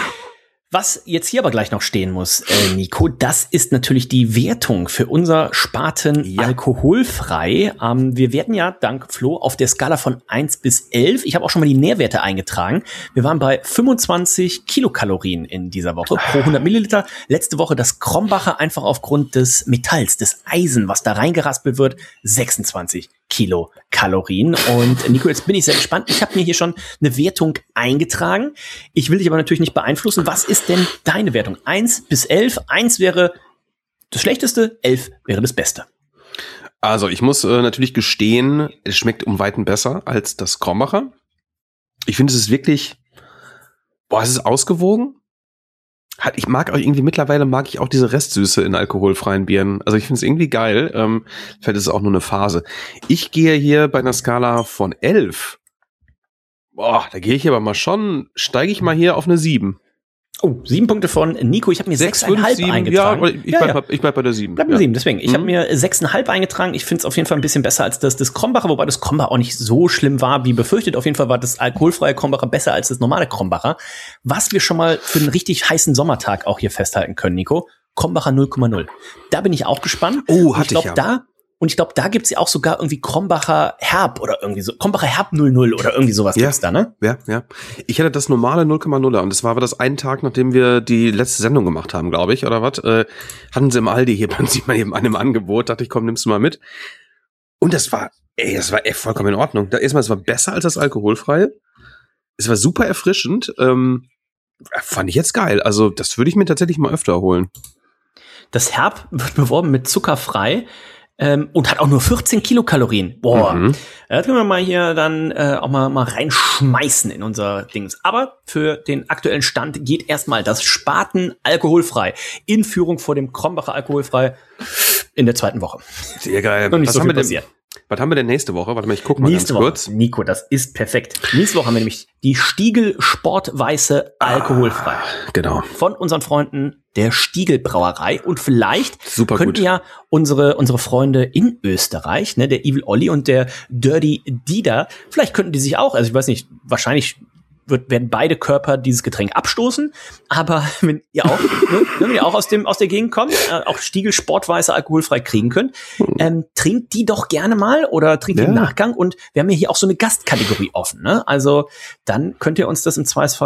Was jetzt hier aber gleich noch stehen muss, äh, Nico, das ist natürlich die Wertung für unser Spaten ja. alkoholfrei. Ähm, wir werden ja, dank Flo, auf der Skala von eins bis elf. Ich habe auch schon mal die Nährwerte eingetragen. Wir waren bei fünfundzwanzig Kilokalorien in dieser Woche pro hundert Milliliter. Letzte Woche das Krombacher einfach aufgrund des Metalls, des Eisen, was da reingeraspelt wird, sechsundzwanzig Kilokalorien. Und Nico, jetzt bin ich sehr gespannt. Ich habe mir hier schon eine Wertung eingetragen. Ich will dich aber natürlich nicht beeinflussen. Was ist denn deine Wertung? eins bis elf. eins wäre das Schlechteste, elf wäre das Beste. Also ich muss äh, natürlich gestehen, es schmeckt um Weiten besser als das Krombacher. Ich finde, es ist wirklich, boah, es ist ausgewogen. Hat, ich mag auch irgendwie, mittlerweile mag ich auch diese Restsüße in alkoholfreien Bieren. Also ich finde es irgendwie geil. Ähm, vielleicht ist es auch nur eine Phase. Ich gehe hier bei einer Skala von elf. Boah, da gehe ich aber mal schon, steige ich mal hier auf eine sieben. Oh, sieben Punkte von Nico. Ich habe mir sechs Komma fünf eingetragen. Ja, ich, ja, bleib, ja. ich bleib bei der sieben. Bleib bei ja. sieben, deswegen. Ich mhm. habe mir sechs Komma fünf eingetragen. Ich finde es auf jeden Fall ein bisschen besser als das, das Krombacher, wobei das Krombacher auch nicht so schlimm war, wie befürchtet. Auf jeden Fall war das alkoholfreie Krombacher besser als das normale Krombacher. Was wir schon mal für einen richtig heißen Sommertag auch hier festhalten können, Nico. Krombacher null Komma null. Da bin ich auch gespannt. Oh, hatte ich, ich glaub, ja. da Und ich glaube, da gibt's ja auch sogar irgendwie Krombacher Herb oder irgendwie so. Krombacher Herb null null oder irgendwie sowas ja, gibt's da, ne? Ja, ja. Ich hatte das normale null Komma null und das war aber das einen Tag, nachdem wir die letzte Sendung gemacht haben, glaube ich, oder was? Äh, hatten sie im Aldi hier bei uns mal eben an einem Angebot. Dachte ich, komm, nimmst du mal mit. Und das war, ey, das war echt vollkommen in Ordnung. Da erstmal, es war besser als das alkoholfreie. Es war super erfrischend. Ähm, fand ich jetzt geil. Also, das würde ich mir tatsächlich mal öfter holen. Das Herb wird beworben mit zuckerfrei. Ähm, und hat auch nur vierzehn Kilokalorien. Boah, mhm. Das können wir mal hier dann äh, auch mal, mal reinschmeißen in unser Dings. Aber für den aktuellen Stand geht erstmal das Spaten alkoholfrei in Führung vor dem Krombacher alkoholfrei in der zweiten Woche. Sehr geil. Noch nicht was, so haben viel wir passiert. denn, was haben wir denn nächste Woche? Warte mal, ich guck mal nächste ganz Woche, kurz. Nico, das ist perfekt. Nächste Woche haben wir nämlich die Stiegel Sportweiße alkoholfrei. Ah, genau. Von unseren Freunden der Stiegel Brauerei. Und vielleicht Super könnten gut. ja unsere, unsere Freunde in Österreich, ne, der Evil Olli und der Dirty Dida, vielleicht könnten die sich auch, also ich weiß nicht, wahrscheinlich wird, werden beide Körper dieses Getränk abstoßen, aber wenn ihr auch, ne, wenn ihr auch aus dem, aus der Gegend kommt, äh, auch Stiegel Sportweiße alkoholfrei kriegen könnt, ähm, trinkt die doch gerne mal oder trinkt Ja. die im Nachgang und wir haben ja hier auch so eine Gastkategorie offen, ne, also dann könnt ihr uns das im Zweifelsfall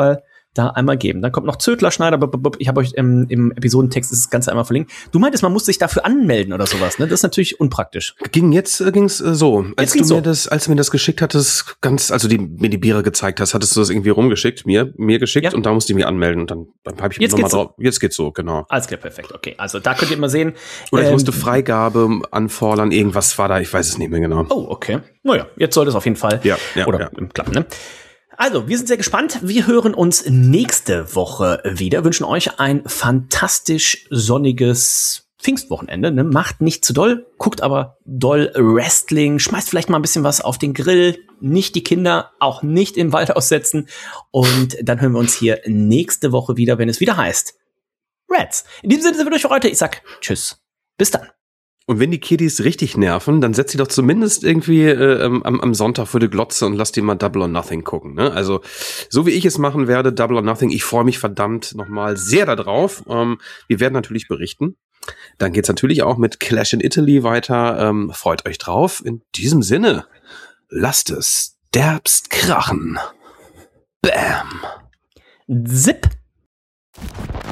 da einmal geben. Dann kommt noch Zödler, Schneider, ich habe euch im, im Episodentext das Ganze einmal verlinkt. Du meintest, man muss sich dafür anmelden oder sowas, ne? Das ist natürlich unpraktisch. Ging jetzt äh, ging's äh, so, als jetzt du mir so. das, als du mir das geschickt hattest, ganz, also die mir die Biere gezeigt hast, hattest du das irgendwie rumgeschickt, mir mir geschickt ja. und da musste ich mich anmelden und dann, dann habe ich jetzt nochmal drauf. So. Jetzt geht's so, genau. Alles klar, perfekt, okay. Also da könnt ihr mal sehen. Oder ich ähm, musste Freigabe anfordern, irgendwas war da, ich weiß es nicht mehr genau. Oh, okay. Naja, jetzt sollte es auf jeden Fall ja, ja, oder ja. klappen, ne? Also, wir sind sehr gespannt. Wir hören uns nächste Woche wieder. Wünschen euch ein fantastisch sonniges Pfingstwochenende. Ne? Macht nicht zu doll, guckt aber doll Wrestling, schmeißt vielleicht mal ein bisschen was auf den Grill. Nicht die Kinder auch nicht im Wald aussetzen. Und dann hören wir uns hier nächste Woche wieder, wenn es wieder heißt Reds. In diesem Sinne sind wir durch für heute. Ich sag tschüss. Bis dann. Und wenn die Kiddies richtig nerven, dann setz sie doch zumindest irgendwie äh, am, am Sonntag vor die Glotze und lass die mal Double or Nothing gucken. Ne? Also so wie ich es machen werde, Double or Nothing, ich freue mich verdammt nochmal sehr darauf. Ähm, wir werden natürlich berichten. Dann geht's natürlich auch mit Clash in Italy weiter. Ähm, freut euch drauf. In diesem Sinne, lasst es derbst krachen. Bam. Zip.